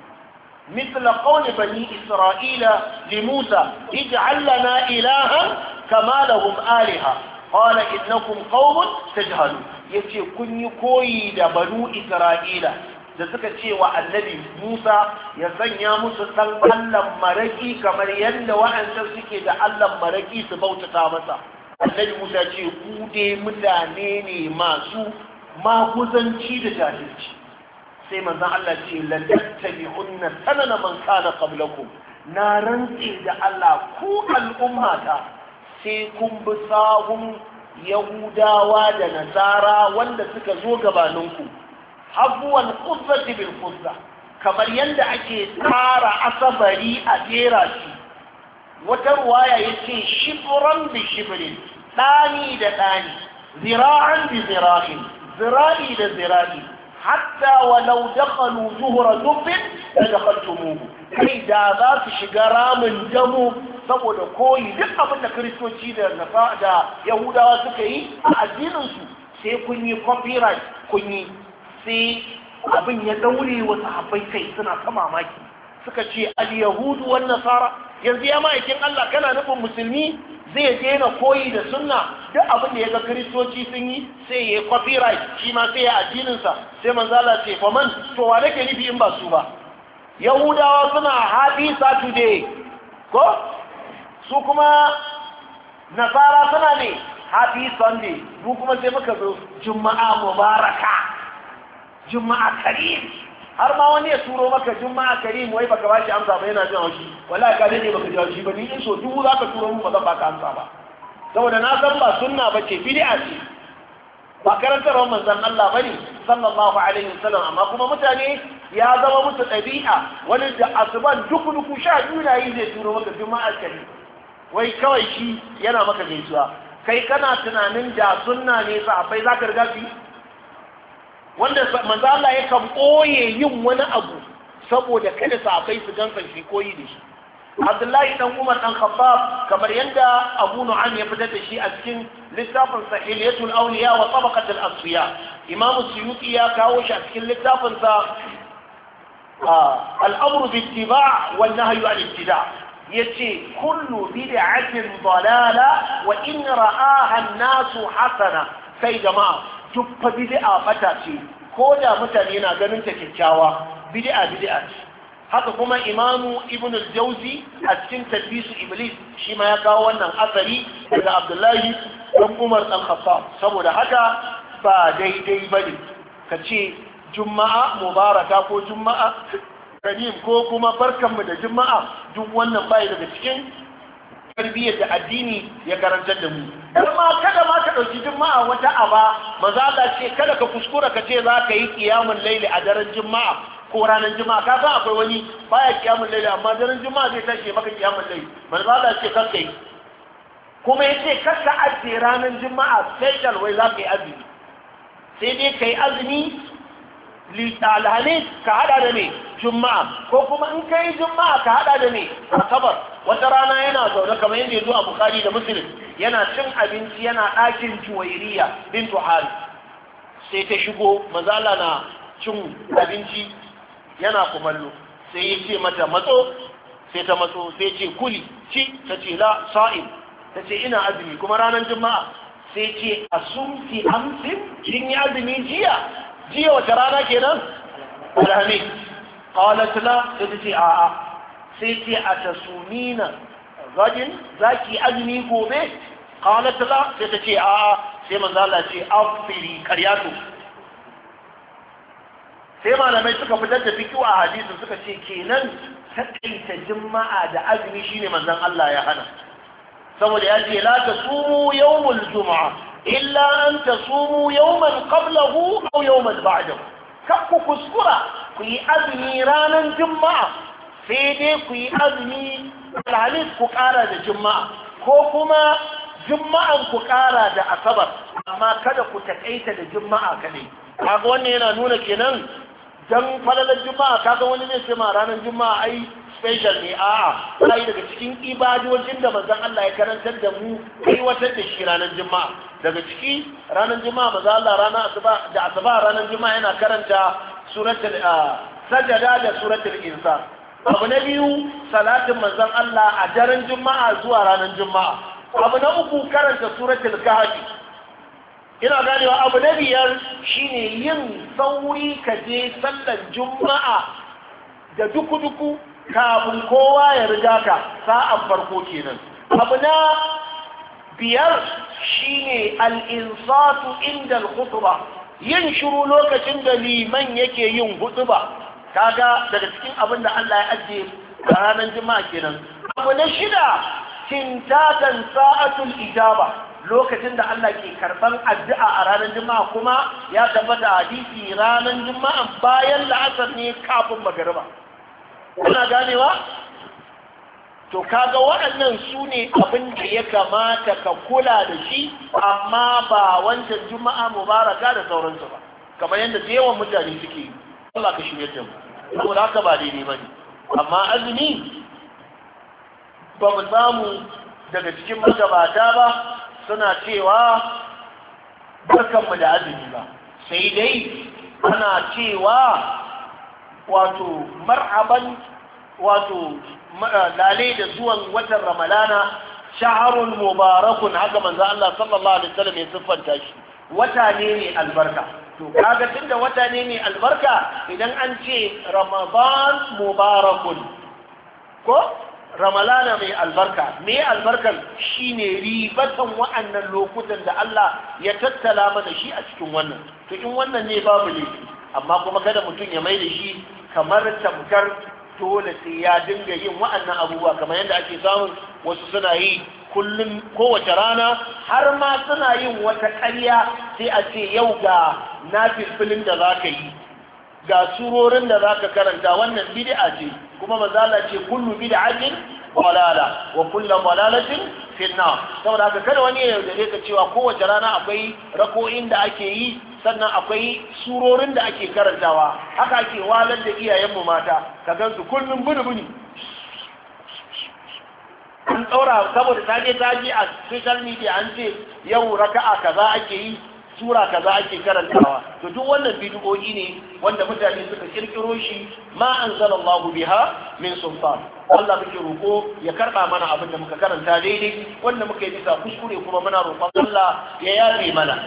مثل قول بني إسرائيل لموسى اجعل لنا إلها كما لهم آلهة قال إنكم قوم تجهلون yace kun yi koyi da banu Isra'ila da suka ce wa annabi Musa ya sanya musu dan Allah maraki kamar yadda wa'ancan suke da Allah maraki su bautata masa. Annabi Musa ce ku dai mutane ne masu maguzanci da jahilci. Sai manzon Allah ce la tattabi'unna sanana man kana qablakum, na rantse da Allah ku al'ummata sai kun bi sahun Yahudawa da Nasara wanda suka zo gabaninku, habuwan kuzzati bil kuzza, kamar yadda ake tsara asabari a jera shi. Wata ruwaya yace shibran bi shibrin, ɗani da ɗani, zira'an bi zira'in, zira'i da zira'i, hatta walau dakhalu zuhra dubbin la dakhaltumuhu. Kai da za su shiga ramin damu saboda koyi duk abin da Kiristoci da Yahudawa suka yi a addininsu, sai kun yi copyright kun yi, sai abin ya daure wa sahabbai kai suna ta mamaki, suka ce al-yahudu wan nasara, yanzu ya ma'aikin Allah kana nufin musulmi zai daina koyi da sunna duk abin da ya ga Kiristoci sun yi sai ya yi copyright shi ma sai ya addininsa. Sai manzala ce faman to wa nake nufi in ba su ba? Yahudawa suna happy Saturday ko su kuma nasara suna ne happy Sunday, mu kuma sai muka zo juma'a mubaraka, juma'a karim. Har ma wani ya turo maka juma'a karim wai baka bashi amsa ba yana jin haushi, wallahi ka dade baka ji haushi ba, ni in so dubu zaka turo mu ba zan baka amsa ba, saboda na san ba sunna bace, bid'a ce, ba karantarwar manzon Allah bane sallallahu alaihi wasallam. Amma kuma mutane ya zama musu ɗabi'a, wani da asuban duku 12 na yi zai turo maka juma'a karim, wai kawai shi yana maka gaisuwa. Kai kana tunanin da sunna ne sahabbai zaka riga su, wanda manzo Allah ya kan koye yin wani abu saboda kada sahabbai su gansa shi koyi da shi. Abdullahi dan Umar dan Khattab, kamar yanda Abu Nu'aym ya fitar da shi a cikin littafin Sahihatul Awliya wa Tabaqatul Asfiya, Imam Suyuti ya kawo shi a cikin littafin sa Al-Amru bi-ittiba' wan-nahyu an-ibtida'. yace kullu bid'atin dalala wa in ra'aha an-nasu hasana. Kai jama'a duk fa bid'a bata ce, ko da mutane na ganin ta kyakkyawa, bid'a ce. Haka kuma Imamu Ibn al-Jawzi a cikin Talbisu Iblis shi ma ya kawo wannan asari daga Abdullahi dan Umar dan Khattab. Saboda haka ba daidai bane ka ce Juma'a mubaraka ko Juma'a karim ko kuma barkanmu da Juma'a, duk wannan bai daga cikin tarbiyyar da addini ya karantar da mu. Har ma kada ma ka ɗauki Juma'a wata aba, maza Allah ce kada ka kuskura ka ce za ka yi qiyamul layli a daren Juma'a ko ranar Juma'a. Ka san akwai wani baya qiyamul layli amma daren Juma'a zai tashi maka qiyamul layli, maza Allah ce kar ka yi. Kuma yace kar ka ajiye ranar Juma'a special wai za ka yi azumi, sai dai ka yi azumi alhamis ka hada da me Juma'a, ko kuma in ka yi Juma'a ka hada da me Asabar. Wata rana yana zaune kamar yadda ya zo a Bukhari da Muslim, yana cin abinci yana ɗakin Juwairiya bintu Harith, sai ta shigo, mazala na cin abinci yana kumallo, sai ya ce mata matso, sai ta matso, sai ce kuli ci, ta ce la sa'im, ta ce ina azumi kuma ranar Juma'a. Sai ce asumti amsin, kin yi azumi jiya wata rana kenan? Alhamis. Qalat la, sai ta ce a'a. Sai ce atasumina gadin, zaki azumi gobe? Qalat la, sai ta ce a'a. Sai manzo Allah ce afiri karyatu. Sai malamai suka fitar da fiqhu a hadisi suka ce kenan takaita Juma'a da azumi shine manzon Allah ya hana. Saboda ya ce la tasumu yawmul jumu'a illa an tasumu yawman qablahu aw yawman ba'dahu. Kan ku kuskura ku yi azumi ranar Juma'a, sai dai ku yi azumi alhamis ku ƙara da Juma'a, ko kuma Juma'an ku ƙara da Asabar, amma kada ku taƙaita da Juma'a kadai. Kaga wannan yana nuna kenan dan falalar Juma'a, kaga wani ne sai ma ranar Juma'a ai special ne. A'a, ai daga cikin ibadojin da manzon Allah ya karantar da mu aiwatar da shi ranar Juma'a. daga ciki ranar juma'a maza Allah asuba ranar juma'a yana karanta suratul sajada da suratul insan. Abu na biyu salatin manzon Allah a daren juma'a zuwa ranar juma'a. Abu na uku karanta suratul kahfi. Ina ganewa abu na biyar shine yin sauri ka je sallar juma'a da duku-duku kafin kowa ya riga ka sa'an farko kenan. Abu na biyar shine al-insatu inda al-khutba, yin shiru lokacin da liman yake yin hutuba. Kaga daga cikin abin da Allah ya ajiye a ranar juma'a kenan. Abu na shida tintatan sa'atul ijaba, lokacin da Allah ke karban addu'a a ranar juma'a, kuma ya tabbata hadisi ranar juma'a bayan la'asar ne kafin magariba. Kuna ganewa? To kaga waɗannan su ne abin da ya kamata ka kula da shi, amma ba wancan juma'a mubaraka da sauransu ba, kamar yadda da yawan mutane suke yi. Allah ka shirye ta mu, saboda haka ba daidai ba ne. Amma azumi ba mu samu daga cikin magabata ba suna cewa barkanmu da azumi ba, sai dai ana cewa wato marhaban, wato lalai da zuwan watan ramalana, shaharun mubarakun, haka manzo Allah sallallahu alaihi wasallam ya siffanta shi. Wata ne mai albarka. To kaga tunda wata ne mai albarka, idan an ce ramadan mubarakun ko ramalana mai albarka, me albarkan shine ribatan wa'annan lokutan da Allah ya tattala mana shi a cikin wannan. To in wannan ne babu ne, amma kuma kada mutum ya mai da shi kamar tamkar dole sai ya dinga yin wa'annan abubuwa, kamar yadda ake samun wasu suna yi kullum kowace rana, har ma suna yin wata ƙarya sai a ce yau ga nafilfilin da za ka yi, ga surorin da za ka karanta, wannan bid'a ce, kuma mazala ce kullu bid'atin dalala wa kullu dalalatin fi an-nar. Saboda haka kada wani ya yaudare ka cewa kowace rana akwai rako'in da ake yi, sannan akwai surorin da ake karantawa. Haka ake walar da iyayenmu mata, ka gansu kullum buni-buni an ɗaura, saboda ta je a social media an ce yau raka'a kaza ake yi, sura kaza ake karantawa. To duk wannan bid'o'i ne wanda mutane suka kirkiro shi, ma anzalallahu biha min sultan. Allah muke roko ya karba mana abin da muka karanta daidai, wanda muka yi bisa kuskure kuma muna roƙon Allah ya yafe mana.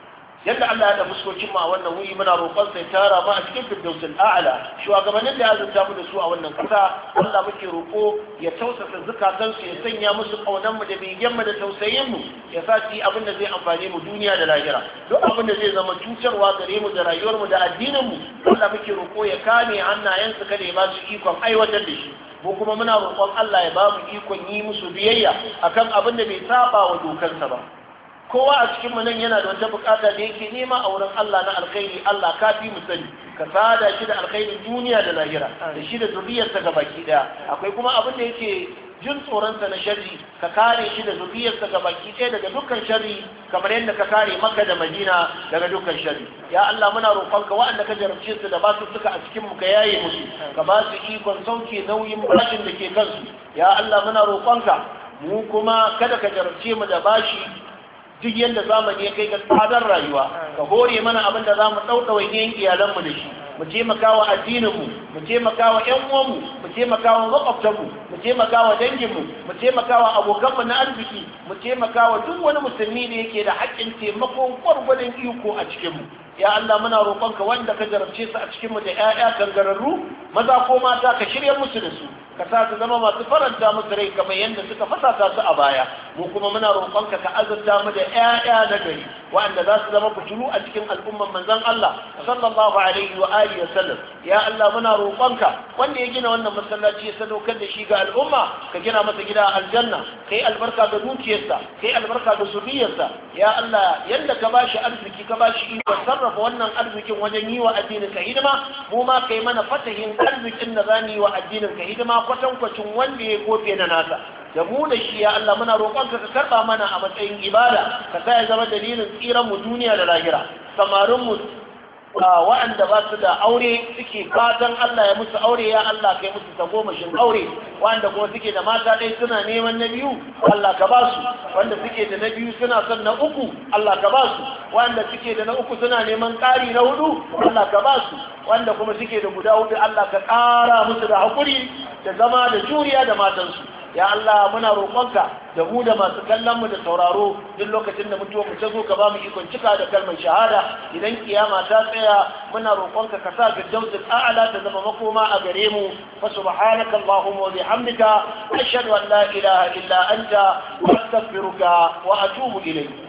Yadda Allah ya da fuskocin mu a wannan wuri, muna roƙon sai tara mu a cikin firdausul a'la. Shugabannin da ya zanta mu da su a wannan ƙasa, Allah muke roƙo ya tausasa zakatan su, ya sanya musu kaunan mu da bigen mu da tausayin mu, ya sa su yi abin da zai amfane mu duniya da lahira. Duk abin da zai zama cutarwa gare mu da rayuwar mu da addinin mu, Allah muke roƙo ya kame hannayen su kada ya ba su ikon aiwatar da shi. Mu kuma muna roƙon Allah ya ba mu ikon yi musu biyayya akan abin da bai saba wa dokarsa ba. Kowa a cikin mu nan yana da wata bukata da yake nema a wurin Allah na alkhairi. Allah ka fi mu sani, ka sada shi da alkhairin duniya da lahira, da shi da zuriyarsa ga baki daya. Akwai kuma abin da yake jin tsoronsa na sharri, ka kare shi da zuriyarsa ga baki daya daga dukkan sharri, kamar yadda ka kare Makka da Madina daga dukkan sharri. Ya Allah muna roƙonka waɗanda ka jarabce su da ba su suka a cikin mu, ka yaye musu, ka ba su ikon sauke nauyin bashin da ke kansu. Ya Allah muna roƙonka mu kuma kada ka jarabce mu da bashi duk yadda zamani ya kai ga tsadar rayuwa, ka hore mana abin da za mu ɗauɗawa yin iyalanmu da shi, mu taimaka wa addininmu, mu taimaka wa ƴan uwanmu, mu taimaka wa maƙwabtanmu, mu taimaka wa danginmu, mu taimaka wa abokanmu na arziki, mu taimaka wa duk wani musulmi da yake da haƙƙin taimakon gwargwadon iko a cikinmu. Ya Allah muna roƙonka wanda ka jarabce su a cikinmu da ƴaƴa kangararru, maza ko mata, ka shirya musu da su, ka sa su zama masu faranta musu rai kamar yadda suka fasata su a baya. Mu kuma muna roƙonka ka azurta mu da ƴaƴa na gari waɗanda za su zama fitilu a cikin al'umman manzon Allah sallallahu alaihi wa alihi wa sallam. Ya Allah muna roƙonka wanda ya gina wannan masallaci ya sadaukar da shi ga al'umma, ka gina masa gida aljanna, kai albarka ga dukiyarsa, kai albarka ga zuriyarsa. Ya Allah yanda ka bashi arziki, ka bashi iko sarrafa wannan arzikin wajen yi wa addinin ka hidima, mu ma kai mana fatahin arzikin da zamu yi wa addinin ka hidima kwatankwacin wanda ya kofe na nasa. Da mu da shi ya Allah muna roƙonka ka karɓa mana a matsayin ibada, ka sa ya zama dalilin tsiran mu duniya da lahira. Samarin mu waɗanda ba su da aure suke fatan Allah ya musu aure, ya Allah kai musu tagomashin aure, waɗanda kuma suke da mata ɗaya suna neman na biyu Allah ka ba su, wanda suke da na biyu suna son na uku Allah ka ba su, wanda suke da na uku suna neman ƙari na hudu Allah ka ba su, wanda kuma suke da guda hudu Allah ka ƙara musu da haƙuri da zama da juriya da matansu. Ya Allah muna roƙonka da mu da masu kallon mu da sauraro duk lokacin da mutuwa mu ta zo ka ba mu ikon cika da kalmar shahada, idan kiyama ta tsaya muna roƙonka ka sa firdausul a'la ta zama makoma a gare mu. Fa subhanaka allahumma wa bihamdika ashhadu an la ilaha illa anta astaghfiruka wa atubu ilayk.